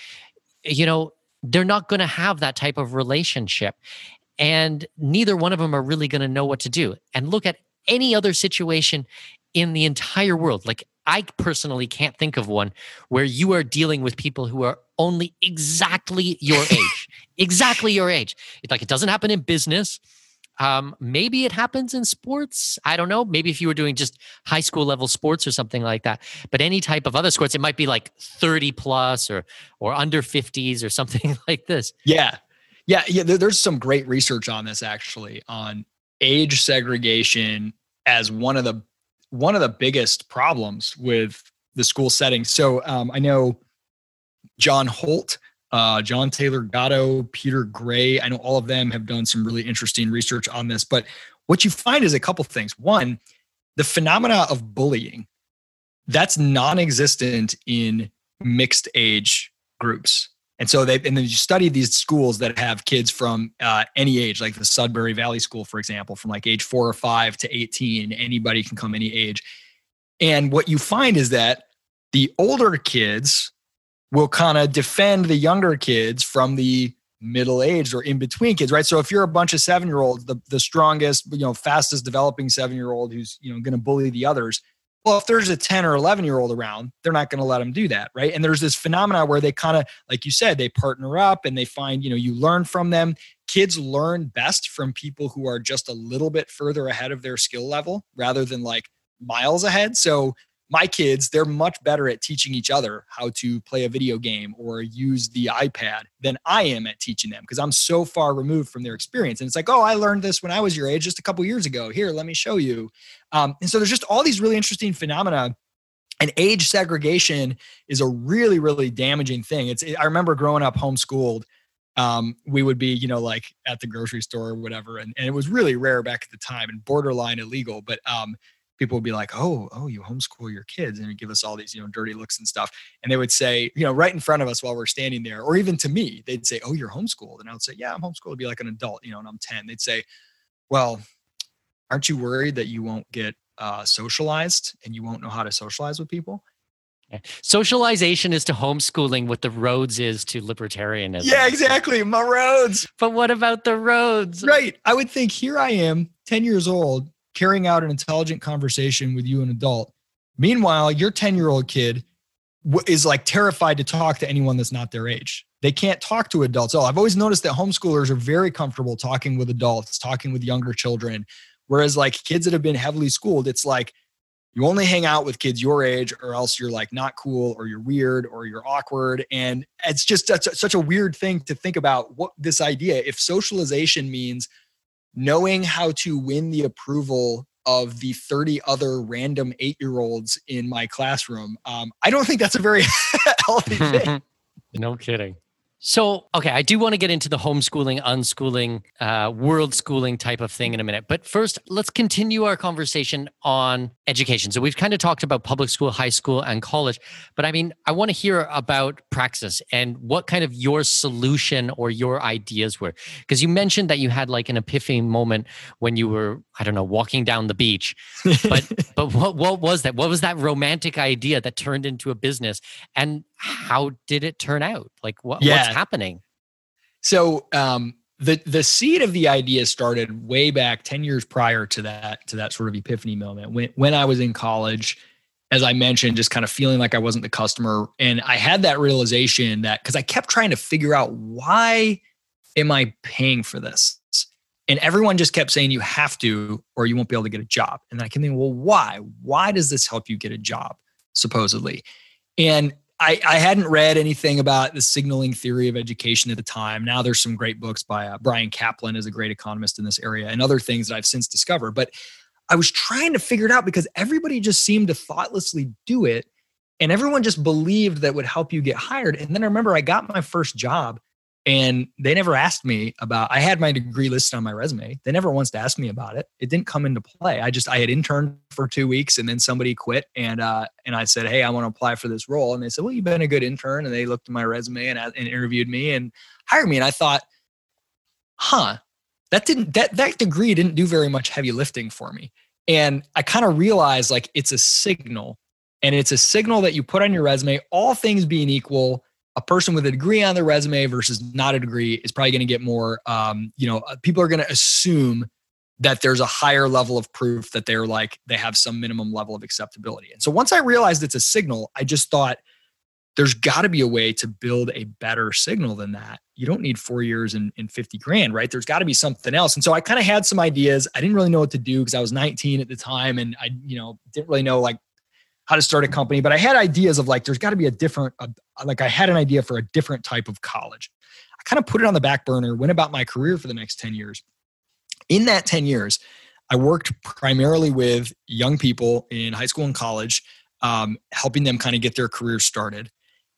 they're not going to have that type of relationship. And neither one of them are really going to know what to do. And look at any other situation in the entire world. Like, I personally can't think of one where you are dealing with people who are only exactly your age, exactly your age. It's like, it doesn't happen in business. Maybe it happens in sports. I don't know. Maybe if you were doing just high school level sports or something like that. But any type of other sports, it might be like 30 plus or under 50s or something like this. Yeah. There's some great research on this, actually, on age segregation as one of the biggest problems with the school setting. So I know John Holt, John Taylor Gatto, Peter Gray, I know all of them have done some really interesting research on this. But what you find is a couple things. One, the phenomena of bullying, that's non-existent in mixed age groups. And so then you study these schools that have kids from any age, like the Sudbury Valley School, for example, from like age 4 or 5 to 18, anybody can come any age. And what you find is that the older kids will kind of defend the younger kids from the middle-aged or in-between kids, right? So if you're a bunch of 7-year-olds, the strongest, fastest developing 7-year-old who's, going to bully the others, well, if there's a 10 or 11-year-old around, they're not going to let them do that, right? And there's this phenomena where they kind of, like you said, they partner up and they find, you learn from them. Kids learn best from people who are just a little bit further ahead of their skill level rather than like miles ahead. So my kids, they're much better at teaching each other how to play a video game or use the iPad than I am at teaching them because I'm so far removed from their experience. And it's like, oh, I learned this when I was your age just a couple years ago. Here, let me show you. And so there's just all these really interesting phenomena. And age segregation is a really, really damaging thing. I remember growing up homeschooled. We would be, like at the grocery store or whatever. And it was really rare back at the time and borderline illegal. But people would be like, oh, you homeschool your kids, and give us all these, dirty looks and stuff. And they would say, right in front of us while we're standing there, or even to me, they'd say, oh, you're homeschooled. And I would say, yeah, I'm homeschooled. It'd be like an adult, and I'm 10. They'd say, well, aren't you worried that you won't get socialized and you won't know how to socialize with people? Socialization is to homeschooling what the roads is to libertarianism. Yeah, exactly. My roads. But what about the roads? Right. I would think here I am, 10 years old, carrying out an intelligent conversation with you, an adult. Meanwhile, your 10-year-old kid is like terrified to talk to anyone that's not their age. They can't talk to adults. Oh, I've always noticed that homeschoolers are very comfortable talking with adults, talking with younger children. Whereas like kids that have been heavily schooled, it's like you only hang out with kids your age or else you're like not cool or you're weird or you're awkward. And it's just such a weird thing to think about what this idea, if socialization means knowing how to win the approval of the 30 other random 8-year-olds in my classroom. I don't think that's a very healthy thing. No kidding. So, okay, I do want to get into the homeschooling, unschooling, world schooling type of thing in a minute. But first, let's continue our conversation on education. So we've kind of talked about public school, high school, and college. But I mean, I want to hear about praxis and what kind of your solution or your ideas were. Because you mentioned that you had like an epiphany moment when you were, I don't know, walking down the beach. But what was that? What was that romantic idea that turned into a business? And how did it turn out? Like what's happening? So the seed of the idea started way back 10 years prior to that sort of epiphany moment when I was in college, as I mentioned, just kind of feeling like I wasn't the customer. And I had that realization that because I kept trying to figure out, why am I paying for this? And everyone just kept saying you have to, or you won't be able to get a job. And then I kept thinking, well, why? Why does this help you get a job, supposedly? And I hadn't read anything about the signaling theory of education at the time. Now there's some great books by Brian Kaplan, is a great economist in this area, and other things that I've since discovered. But I was trying to figure it out because everybody just seemed to thoughtlessly do it. And everyone just believed that would help you get hired. And then I remember I got my first job and they never asked me about, I had my degree listed on my resume. They never once asked me about it. It didn't come into play. I had interned for 2 weeks and then somebody quit. And I said, hey, I want to apply for this role. And they said, well, you've been a good intern. And they looked at my resume and interviewed me and hired me. And I thought, that degree didn't do very much heavy lifting for me. And I kind of realized like it's a signal, and it's a signal that you put on your resume. All things being equal, a person with a degree on their resume versus not a degree is probably going to get more, people are going to assume that there's a higher level of proof that they're like, they have some minimum level of acceptability. And so once I realized it's a signal, I just thought there's got to be a way to build a better signal than that. You don't need 4 years and 50 grand, right? There's got to be something else. And so I kind of had some ideas. I didn't really know what to do because I was 19 at the time, and I, didn't really know like how to start a company, but I had ideas of like, there's got to be a different, like I had an idea for a different type of college. I kind of put it on the back burner, went about my career for the next 10 years. In that 10 years, I worked primarily with young people in high school and college, helping them kind of get their careers started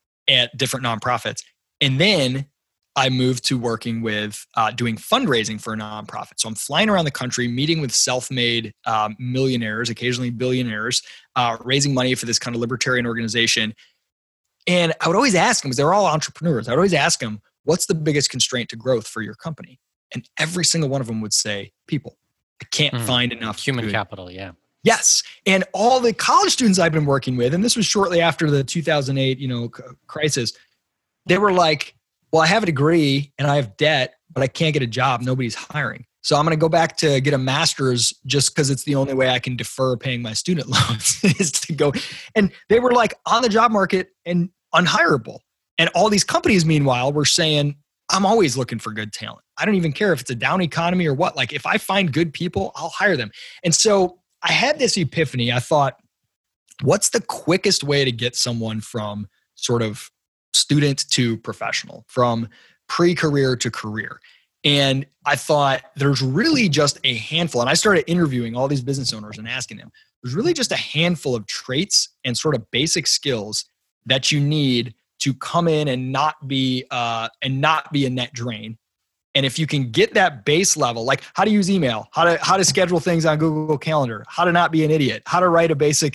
at different nonprofits. And then I moved to working with doing fundraising for a nonprofit. So I'm flying around the country, meeting with self-made millionaires, occasionally billionaires, raising money for this kind of libertarian organization. And I would always ask them, because they're all entrepreneurs, I would always ask them, what's the biggest constraint to growth for your company? And every single one of them would say, people. I can't find enough human capital. Yeah. Yes. And all the college students I've been working with, and this was shortly after the 2008, crisis, they were like, well, I have a degree and I have debt, but I can't get a job. Nobody's hiring. So I'm going to go back to get a master's just because it's the only way I can defer paying my student loans is to go. And they were like on the job market and unhireable. And all these companies, meanwhile, were saying, I'm always looking for good talent. I don't even care if it's a down economy or what. Like if I find good people, I'll hire them. And so I had this epiphany. I thought, what's the quickest way to get someone from sort of student to professional, from pre-career to career? And I thought there's really just a handful. And I started interviewing all these business owners and asking them, there's really just a handful of traits and sort of basic skills that you need to come in and not be a net drain. And if you can get that base level, like how to use email, how to schedule things on Google Calendar, how to not be an idiot, how to write a basic,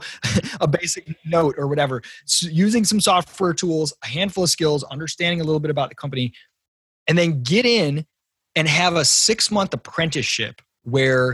a basic note or whatever, so using some software tools, a handful of skills, understanding a little bit about the company, and then get in and have a 6-month apprenticeship where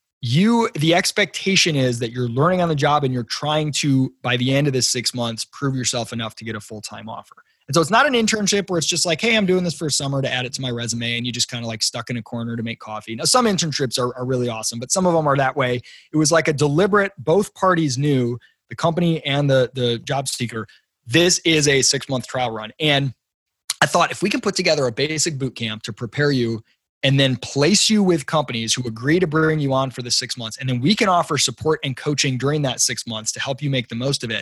the expectation is that you're learning on the job and you're trying to, by the end of this 6 months, prove yourself enough to get a full-time offer. And so it's not an internship where it's just like, hey, I'm doing this for a summer to add it to my resume, and you just kind of like stuck in a corner to make coffee. Now, some internships are really awesome, but some of them are that way. It was like a deliberate, both parties knew, the company and the job seeker, this is a 6-month trial run. And I thought if we can put together a basic boot camp to prepare you and then place you with companies who agree to bring you on for the 6 months, and then we can offer support and coaching during that 6 months to help you make the most of it.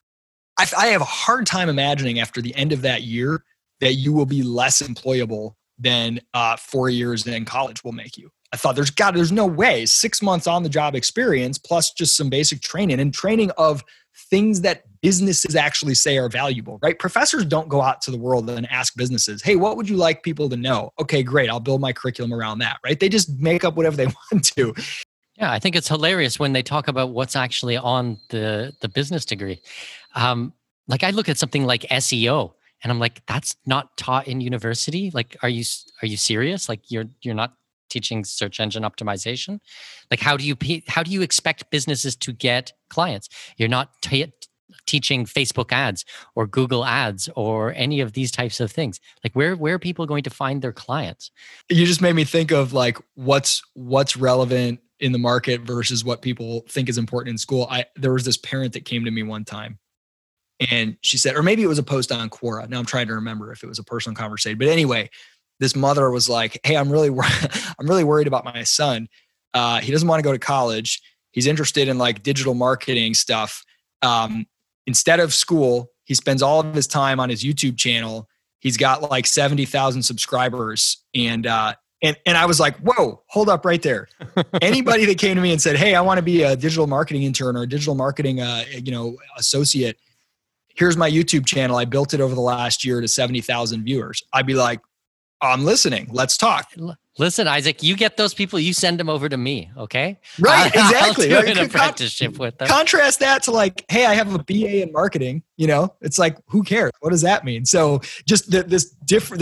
I have a hard time imagining after the end of that year that you will be less employable than 4 years in college will make you. I thought there's no way 6 months on the job experience plus just some basic training and training of things that businesses actually say are valuable, right? Professors don't go out to the world and ask businesses, hey, what would you like people to know? Okay, great. I'll build my curriculum around that, right? They just make up whatever they want to. Yeah, I think it's hilarious when they talk about what's actually on the business degree. Like I look at something like SEO and I'm like, that's not taught in university. Like, are you serious? Like you're not teaching search engine optimization? Like how do you expect businesses to get clients? You're not teaching Facebook ads or Google ads or any of these types of things. Like where are people going to find their clients? You just made me think of like what's relevant in the market versus what people think is important in school. There was this parent that came to me one time and she said, or maybe it was a post on Quora. Now I'm trying to remember if it was a personal conversation, but anyway, this mother was like, hey, I'm really worried about my son. He doesn't want to go to college. He's interested in like digital marketing stuff. Instead of school, he spends all of his time on his YouTube channel. He's got like 70,000 subscribers. And I was like, whoa, hold up right there. Anybody that came to me and said, hey, I want to be a digital marketing intern or a digital marketing, associate. Here's my YouTube channel. I built it over the last year to 70,000 viewers. I'd be like, I'm listening. Let's talk. Listen, Isaac, you get those people, you send them over to me, okay? Right, exactly. I'll do an apprenticeship with them. Contrast that to like, hey, I have a BA in marketing. It's like, who cares? What does that mean? So just this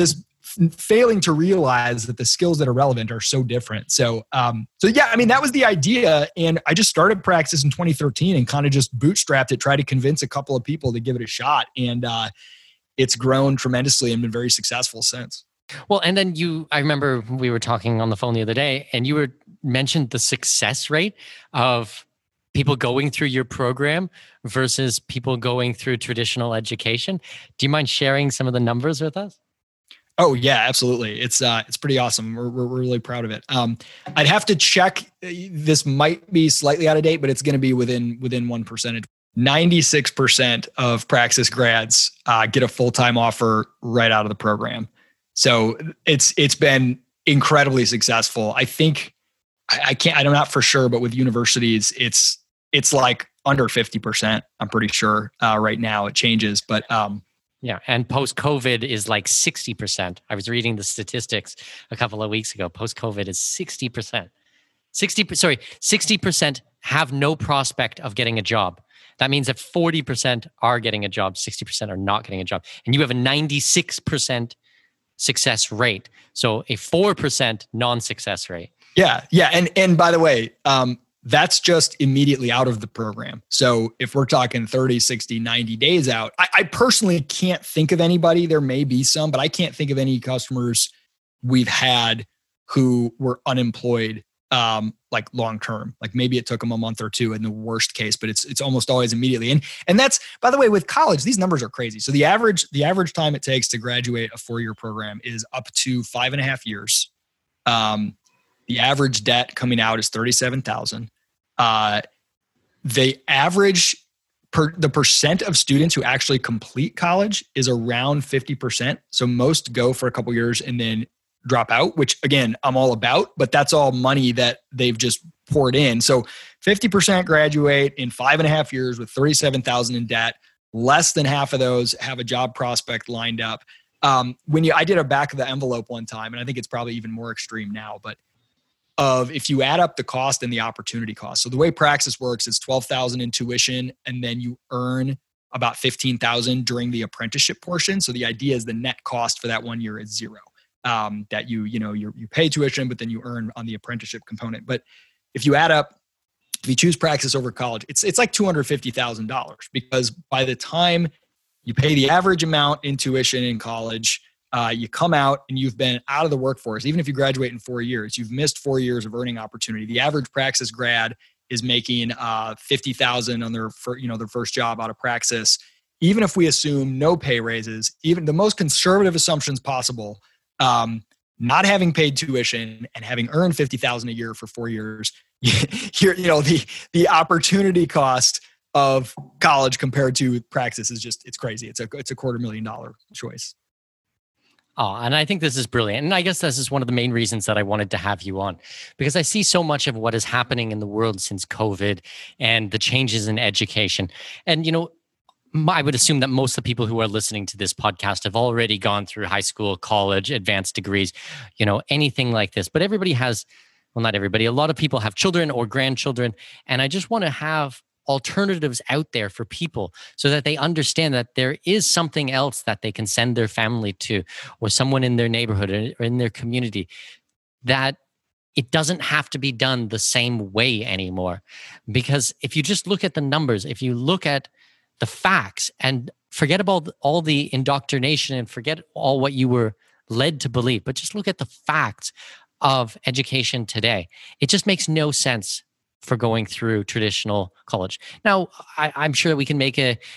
failing to realize that the skills that are relevant are so different. So yeah, I mean, that was the idea. And I just started Praxis in 2013 and kind of just bootstrapped it, tried to convince a couple of people to give it a shot. And it's grown tremendously and been very successful since. Well, and then I remember we were talking on the phone the other day, and you mentioned the success rate of people going through your program versus people going through traditional education. Do you mind sharing some of the numbers with us? Oh yeah, absolutely. It's pretty awesome. We're really proud of it. I'd have to check. This might be slightly out of date, but it's going to be within 1%. 96% of Praxis grads get a full-time offer right out of the program. So it's been incredibly successful. I think I'm not for sure, but with universities, it's like under 50%. I'm pretty sure right now. It changes, but yeah, and post-COVID is like 60%. I was reading the statistics a couple of weeks ago. Post-COVID is 60%. 60% have no prospect of getting a job. That means that 40% are getting a job, 60% are not getting a job. And you have a 96% success rate. So a 4% non-success rate. Yeah. And by the way, that's just immediately out of the program. So if we're talking 30, 60, 90 days out, I personally can't think of anybody. There may be some, but I can't think of any customers we've had who were unemployed like long-term. Like maybe it took them a month or two in the worst case, but it's almost always immediately. And that's, by the way, with college, these numbers are crazy. So the average time it takes to graduate a 4-year program is up to 5.5 years. The average debt coming out is $37,000. The average the percent of students who actually complete college is around 50%. So most go for a couple years and then drop out, which again, I'm all about, but that's all money that they've just poured in. So 50% graduate in 5.5 years with $37,000 in debt. Less than half of those have a job prospect lined up. I did a back of the envelope one time, and I think it's probably even more extreme now, but if you add up the cost and the opportunity cost. So the way Praxis works is $12,000 in tuition, and then you earn about $15,000 during the apprenticeship portion. So the idea is the net cost for that 1 year is zero. That you pay tuition, but then you earn on the apprenticeship component. But if you add up, if you choose Praxis over college, it's like $250,000, because by the time you pay the average amount in tuition in college, you come out and you've been out of the workforce. Even if you graduate in 4 years, you've missed 4 years of earning opportunity. The average Praxis grad is making $50,000 on their first job out of Praxis. Even if we assume no pay raises, even the most conservative assumptions possible, not having paid tuition and having earned $50,000 a year for 4 years, the opportunity cost of college compared to Praxis is it's crazy. It's a $250,000 choice. Oh, and I think this is brilliant. And I guess this is one of the main reasons that I wanted to have you on, because I see so much of what is happening in the world since COVID and the changes in education. And, I would assume that most of the people who are listening to this podcast have already gone through high school, college, advanced degrees, anything like this. But everybody has, well, not everybody, a lot of people have children or grandchildren. And I just want to have alternatives out there for people so that they understand that there is something else that they can send their family to, or someone in their neighborhood or in their community, that it doesn't have to be done the same way anymore. Because if you just look at the numbers, if you look at the facts and forget about all the indoctrination and forget all what you were led to believe, but just look at the facts of education today, it just makes no sense for going through traditional college. Now, I'm sure that we can make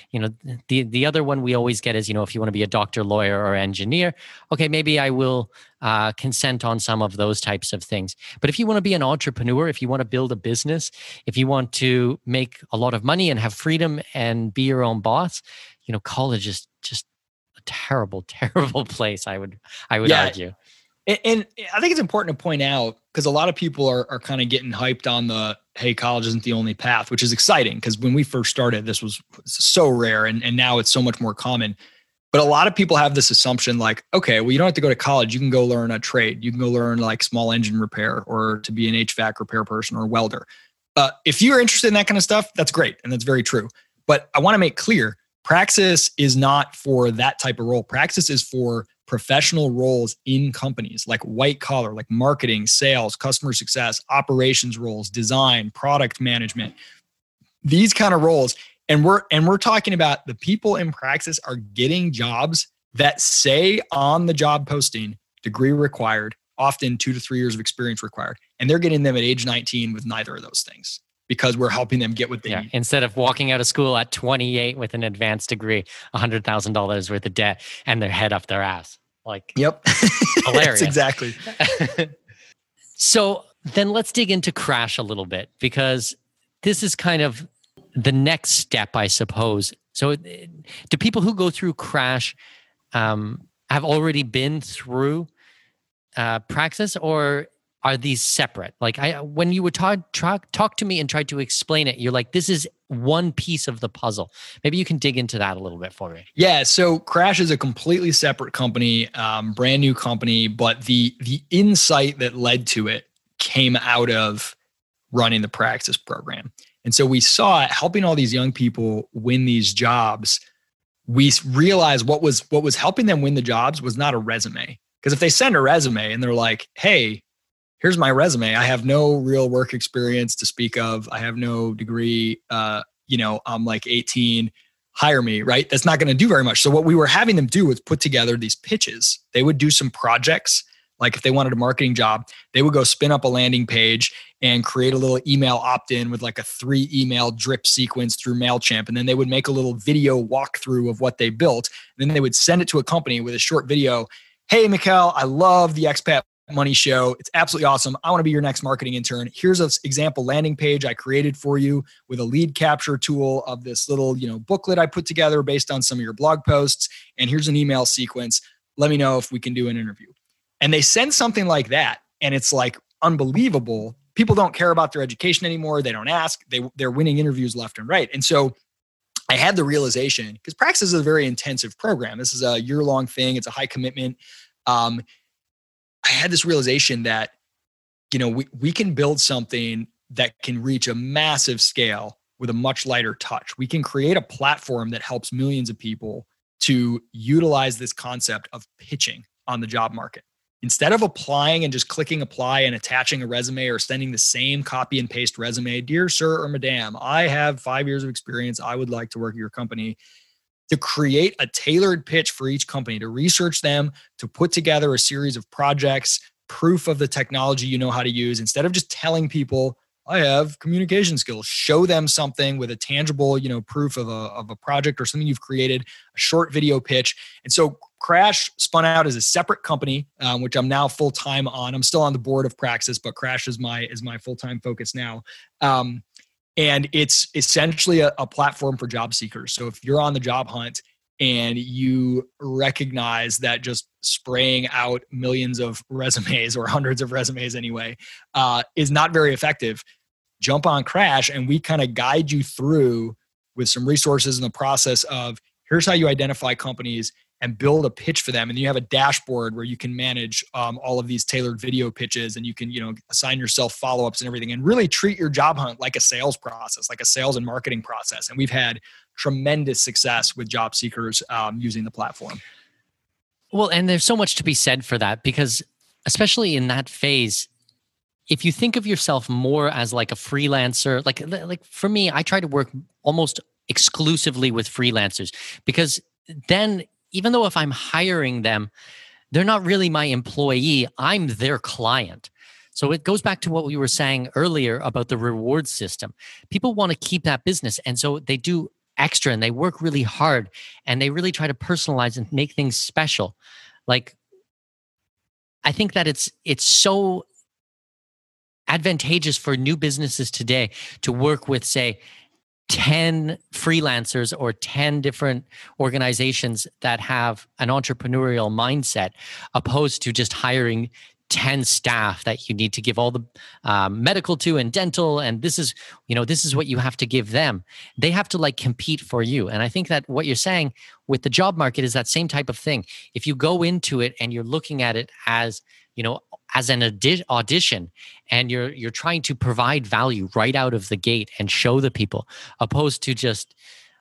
the other one we always get is, if you want to be a doctor, lawyer, or engineer, okay, maybe I will consent on some of those types of things. But if you want to be an entrepreneur, if you want to build a business, if you want to make a lot of money and have freedom and be your own boss, college is just a terrible, terrible place, I would argue. And I think it's important to point out, because a lot of people are kind of getting hyped on hey, college isn't the only path, which is exciting, because when we first started, this was so rare, and now it's so much more common. But a lot of people have this assumption like, okay, well, you don't have to go to college. You can go learn a trade. You can go learn like small engine repair, or to be an HVAC repair person or welder. If you're interested in that kind of stuff, that's great. And that's very true. But I want to make clear, Praxis is not for that type of role. Praxis is for professional roles in companies, like white collar, like marketing, sales, customer success, operations roles, design, product management, these kind of roles. And we're talking about the people in Praxis are getting jobs that say on the job posting, degree required, often 2 to 3 years of experience required. And they're getting them at age 19 with neither of those things because we're helping them get what they need. Instead of walking out of school at 28 with an advanced degree, $100,000 worth of debt, and their head up their ass. Like, yep. Hilarious. Exactly. So then let's dig into Crash a little bit, because this is kind of the next step, I suppose. So do people who go through Crash have already been through Praxis, or are these separate? Like, when you would talk to me and try to explain it, you're like, this is one piece of the puzzle. Maybe you can dig into that a little bit for me. Yeah. So Crash is a completely separate company, brand new company, but the insight that led to it came out of running the Praxis program. And so we saw it helping all these young people win these jobs. We realized what was helping them win the jobs was not a resume. Because if they send a resume and they're like, hey, here's my resume, I have no real work experience to speak of, I have no degree, I'm like 18, hire me, right? That's not going to do very much. So what we were having them do was put together these pitches. They would do some projects. Like if they wanted a marketing job, they would go spin up a landing page and create a little email opt-in with like a 3 email drip sequence through MailChimp. And then they would make a little video walkthrough of what they built. And then they would send it to a company with a short video. Hey, Mikkel, I love the Expat Money Show. It's absolutely awesome. I want to be your next marketing intern. Here's an example landing page I created for you with a lead capture tool of this little, booklet I put together based on some of your blog posts. And here's an email sequence. Let me know if we can do an interview. And they send something like that. And it's like unbelievable. People don't care about their education anymore. They don't ask. They're winning interviews left and right. And so I had the realization, because Praxis is a very intensive program. This is a year-long thing. It's a high commitment. I had this realization that, we can build something that can reach a massive scale with a much lighter touch. We can create a platform that helps millions of people to utilize this concept of pitching on the job market. Instead of applying and just clicking apply and attaching a resume or sending the same copy and paste resume, dear sir or madam, I have 5 years of experience. I would like to work at your company. To create a tailored pitch for each company, to research them, to put together a series of projects, proof of the technology you know how to use. Instead of just telling people, I have communication skills, show them something with a tangible, proof of a project or something you've created, a short video pitch. And so Crash spun out as a separate company, which I'm now full-time on. I'm still on the board of Praxis, but Crash is my full-time focus now. And it's essentially a platform for job seekers. So if you're on the job hunt and you recognize that just spraying out millions of resumes or hundreds of resumes anyway, is not very effective, jump on Crash and we kind of guide you through with some resources in the process of here's how you identify companies and build a pitch for them. And you have a dashboard where you can manage all of these tailored video pitches, and you can, assign yourself follow-ups and everything, and really treat your job hunt like a sales process, like a sales and marketing process. And we've had tremendous success with job seekers using the platform. Well, and there's so much to be said for that, because especially in that phase, if you think of yourself more as like a freelancer, like for me, I try to work almost exclusively with freelancers, because then even though if I'm hiring them, they're not really my employee, I'm their client. So it goes back to what we were saying earlier about the reward system. People want to keep that business. And so they do extra and they work really hard and they really try to personalize and make things special. Like, I think that it's so advantageous for new businesses today to work with, say, 10 freelancers or 10 different organizations that have an entrepreneurial mindset, opposed to just hiring 10 staff that you need to give all the medical to and dental. And this is what you have to give them. They have to compete for you. And I think that what you're saying with the job market is that same type of thing. If you go into it and you're looking at it as an audition, and you're trying to provide value right out of the gate and show the people, opposed to just,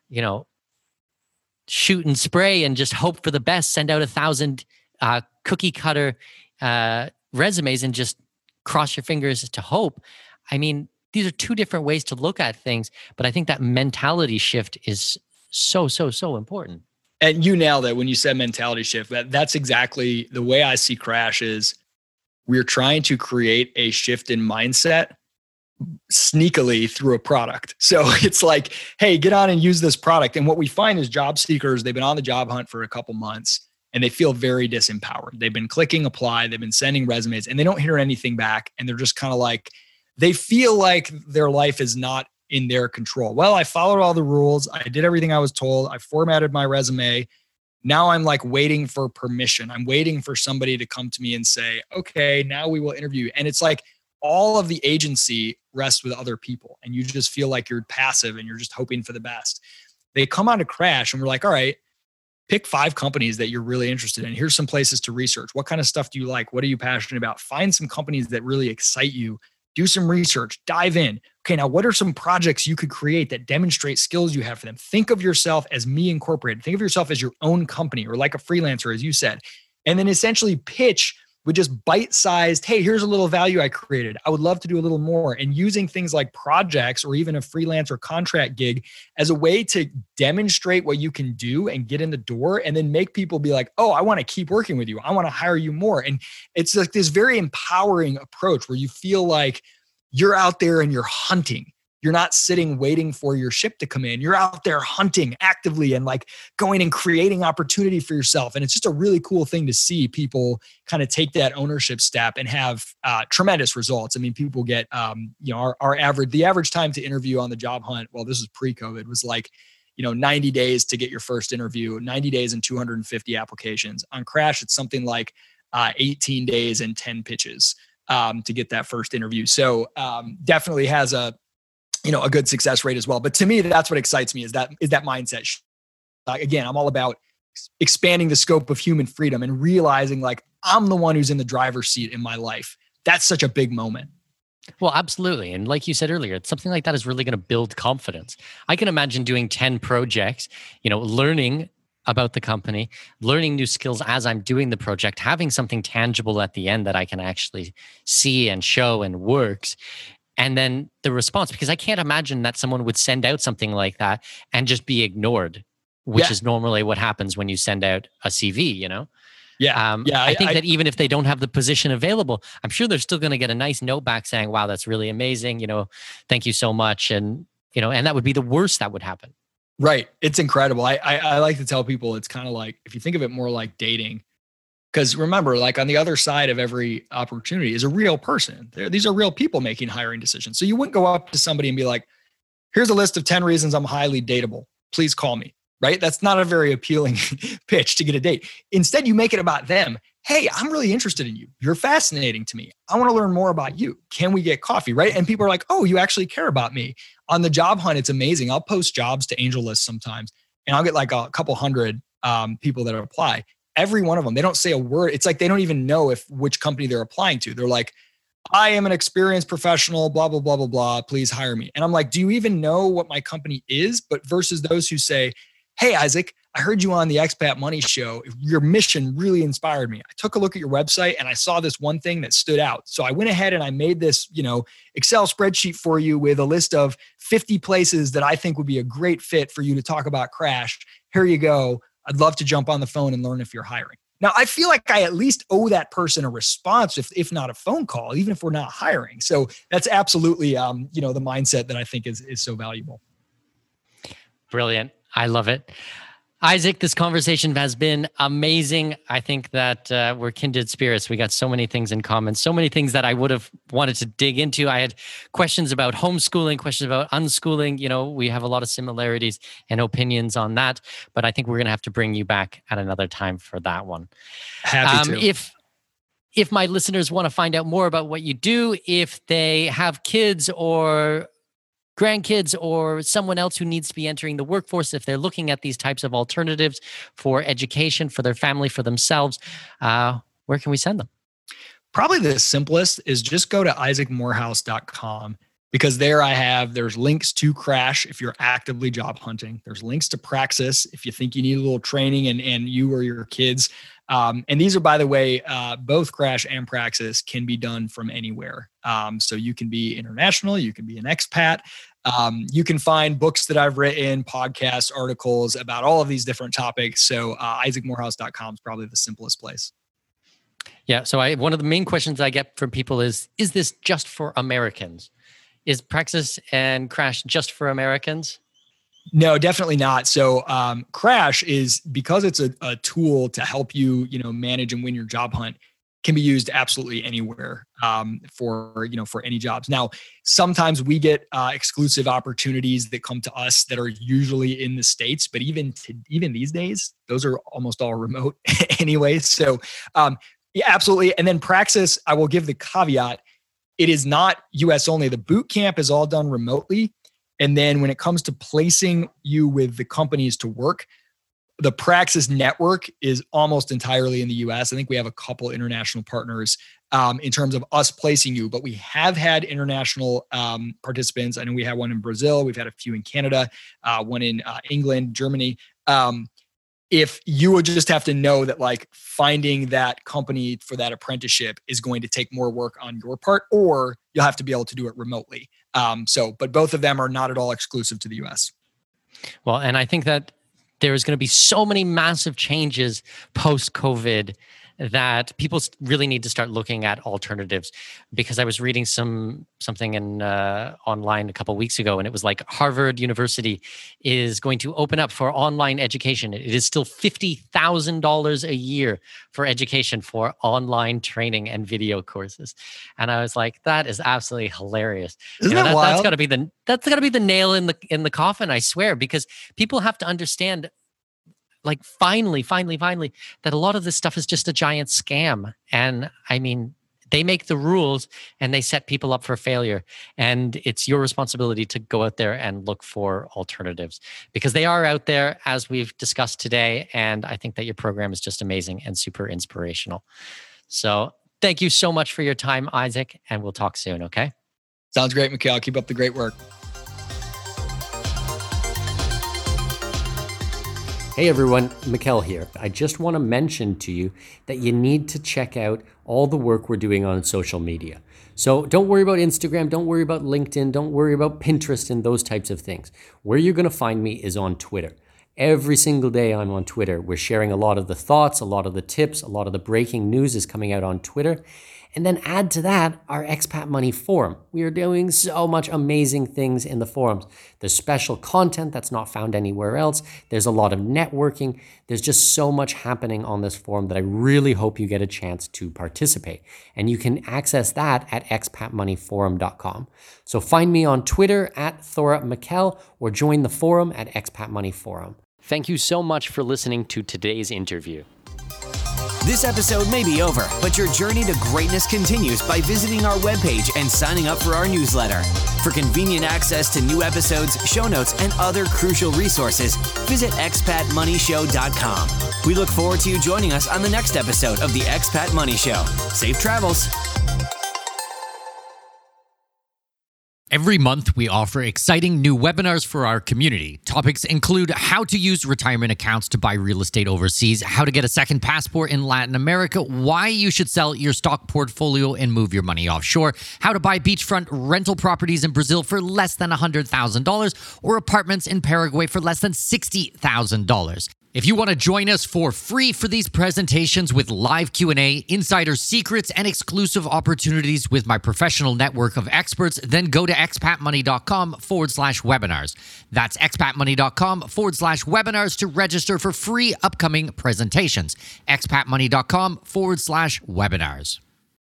shoot and spray and just hope for the best, send out 1,000 cookie cutter resumes and just cross your fingers to hope. I mean, these are two different ways to look at things, but I think that mentality shift is so important. And you nailed it when you said mentality shift. That's exactly the way I see Crash is we're trying to create a shift in mindset sneakily through a product. So it's like, hey, get on and use this product. And what we find is job seekers, they've been on the job hunt for a couple months and they feel very disempowered. They've been clicking apply, they've been sending resumes and they don't hear anything back. And they're just kind of like, they feel like their life is not in their control. Well, I followed all the rules. I did everything I was told. I formatted my resume. Now I'm like waiting for permission. I'm waiting for somebody to come to me and say, okay, now we will interview. And it's like all of the agency rests with other people. And you just feel like you're passive and you're just hoping for the best. They come on to Crash and we're like, all right, pick 5 companies that you're really interested in. Here's some places to research. What kind of stuff do you like? What are you passionate about? Find some companies that really excite you. Do some research, dive in. Okay, now what are some projects you could create that demonstrate skills you have for them? Think of yourself as Me Incorporated. Think of yourself as your own company or like a freelancer, as you said. And then essentially pitch with just bite-sized, hey, here's a little value I created. I would love to do a little more. And using things like projects or even a freelance or contract gig as a way to demonstrate what you can do and get in the door and then make people be like, oh, I want to keep working with you. I want to hire you more. And it's like this very empowering approach where you feel like you're out there and you're hunting. You're not sitting waiting for your ship to come in. You're out there hunting actively and like going and creating opportunity for yourself. And it's just a really cool thing to see people kind of take that ownership step and have tremendous results. I mean, people get, the average time to interview on the job hunt, well, this is pre-COVID, was like, 90 days to get your first interview, 90 days and 250 applications. On Crash, it's something like 18 days and 10 pitches to get that first interview. So definitely has a good success rate as well. But to me, that's what excites me is that mindset. Again, I'm all about expanding the scope of human freedom and realizing like I'm the one who's in the driver's seat in my life. That's such a big moment. Well, absolutely. And like you said earlier, it's something like that is really going to build confidence. I can imagine doing 10 projects, learning about the company, learning new skills as I'm doing the project, having something tangible at the end that I can actually see and show and works. And then the response, because I can't imagine that someone would send out something like that and just be ignored, which is normally what happens when you send out a CV, Yeah. I think that even if they don't have the position available, I'm sure they're still going to get a nice note back saying, wow, that's really amazing. Thank you so much. And, and that would be the worst that would happen. Right. It's incredible. I like to tell people it's kind of like, if you think of it more like dating, because remember, like on the other side of every opportunity is a real person. These are real people making hiring decisions. So you wouldn't go up to somebody and be like, here's a list of 10 reasons I'm highly dateable. Please call me, right? That's not a very appealing pitch to get a date. Instead, you make it about them. Hey, I'm really interested in you. You're fascinating to me. I want to learn more about you. Can we get coffee, right? And people are like, oh, you actually care about me. On the job hunt, it's amazing. I'll post jobs to Angel List sometimes, and I'll get like a couple hundred people that apply. Every one of them, they don't say a word. It's like they don't even know which company they're applying to. They're like, I am an experienced professional, blah, blah, blah, blah, blah. Please hire me. And I'm like, do you even know what my company is? But versus those who say, hey, Isaac, I heard you on the Expat Money Show. Your mission really inspired me. I took a look at your website and I saw this one thing that stood out. So I went ahead and I made this, Excel spreadsheet for you with a list of 50 places that I think would be a great fit for you to talk about Crash. Here you go. I'd love to jump on the phone and learn if you're hiring. Now, I feel like I at least owe that person a response, if not a phone call, even if we're not hiring. So that's absolutely, the mindset that I think is so valuable. Brilliant. I love it. Isaac, this conversation has been amazing. I think that we're kindred spirits. We got so many things in common, so many things that I would have wanted to dig into. I had questions about homeschooling, questions about unschooling. We have a lot of similarities and opinions on that, but I think we're going to have to bring you back at another time for that one. Happy to. If my listeners want to find out more about what you do, if they have kids or grandkids or someone else who needs to be entering the workforce, if they're looking at these types of alternatives for education, for their family, for themselves, where can we send them? Probably the simplest is just go to isaacmorehouse.com, because there's links to Crash if you're actively job hunting. There's links to Praxis if you think you need a little training and you or your kids. And these are, by the way, both Crash and Praxis can be done from anywhere. So you can be international, you can be an expat. You can find books that I've written, podcasts, articles about all of these different topics. So isaacmorehouse.com is probably the simplest place. Yeah. So one of the main questions I get from people is this just for Americans? Is Praxis and Crash just for Americans? No, definitely not. So Crash is, because it's a tool to help you, manage and win your job hunt, can be used absolutely anywhere for any jobs. Now, sometimes we get exclusive opportunities that come to us that are usually in the States, but even these days, those are almost all remote anyway. So yeah, absolutely. And then Praxis, I will give the caveat, it is not US only. The boot camp is all done remotely. And then when it comes to placing you with the companies to work, the Praxis network is almost entirely in the US. I think we have a couple international partners in terms of us placing you, but we have had international participants. I know we had one in Brazil. We've had a few in Canada, one in England, Germany. If you would just have to know that like finding that company for that apprenticeship is going to take more work on your part, or you'll have to be able to do it remotely. But both of them are not at all exclusive to the US. Well, and I think that there's going to be so many massive changes post-COVID that people really need to start looking at alternatives. Because I was reading something in online a couple of weeks ago, and it was like Harvard University is going to open up for online education. It is still $50,000 a year for education for online training and video courses. And I was like, that is absolutely hilarious. Isn't that wild? That's got to be the nail in the coffin, I swear, because people have to understand, like, finally, that a lot of this stuff is just a giant scam. And I mean, they make the rules and they set people up for failure. And it's your responsibility to go out there and look for alternatives, because they are out there, as we've discussed today. And I think that your program is just amazing and super inspirational. So thank you so much for your time, Isaac, and we'll talk soon, okay? Sounds great, Mikhail. Keep up the great work. Hey everyone, Mikkel here. I just want to mention to you that you need to check out all the work we're doing on social media. So don't worry about Instagram, don't worry about LinkedIn, don't worry about Pinterest and those types of things. Where you're going to find me is on Twitter. Every single day I'm on Twitter. We're sharing a lot of the thoughts, a lot of the tips, a lot of the breaking news is coming out on Twitter. And then add to that our Expat Money Forum. We are doing so much amazing things in the forums. There's special content that's not found anywhere else. There's a lot of networking. There's just so much happening on this forum that I really hope you get a chance to participate. And you can access that at expatmoneyforum.com. So find me on Twitter at Thora Mikkel or join the forum at Expat Money Forum. Thank you so much for listening to today's interview. This episode may be over, but your journey to greatness continues by visiting our webpage and signing up for our newsletter. For convenient access to new episodes, show notes, and other crucial resources, visit expatmoneyshow.com. We look forward to you joining us on the next episode of the Expat Money Show. Safe travels. Every month, we offer exciting new webinars for our community. Topics include how to use retirement accounts to buy real estate overseas, how to get a second passport in Latin America, why you should sell your stock portfolio and move your money offshore, how to buy beachfront rental properties in Brazil for less than $100,000, or apartments in Paraguay for less than $60,000. If you want to join us for free for these presentations with live Q&A, insider secrets, and exclusive opportunities with my professional network of experts, then go to expatmoney.com/webinars. That's expatmoney.com/webinars to register for free upcoming presentations. expatmoney.com/webinars.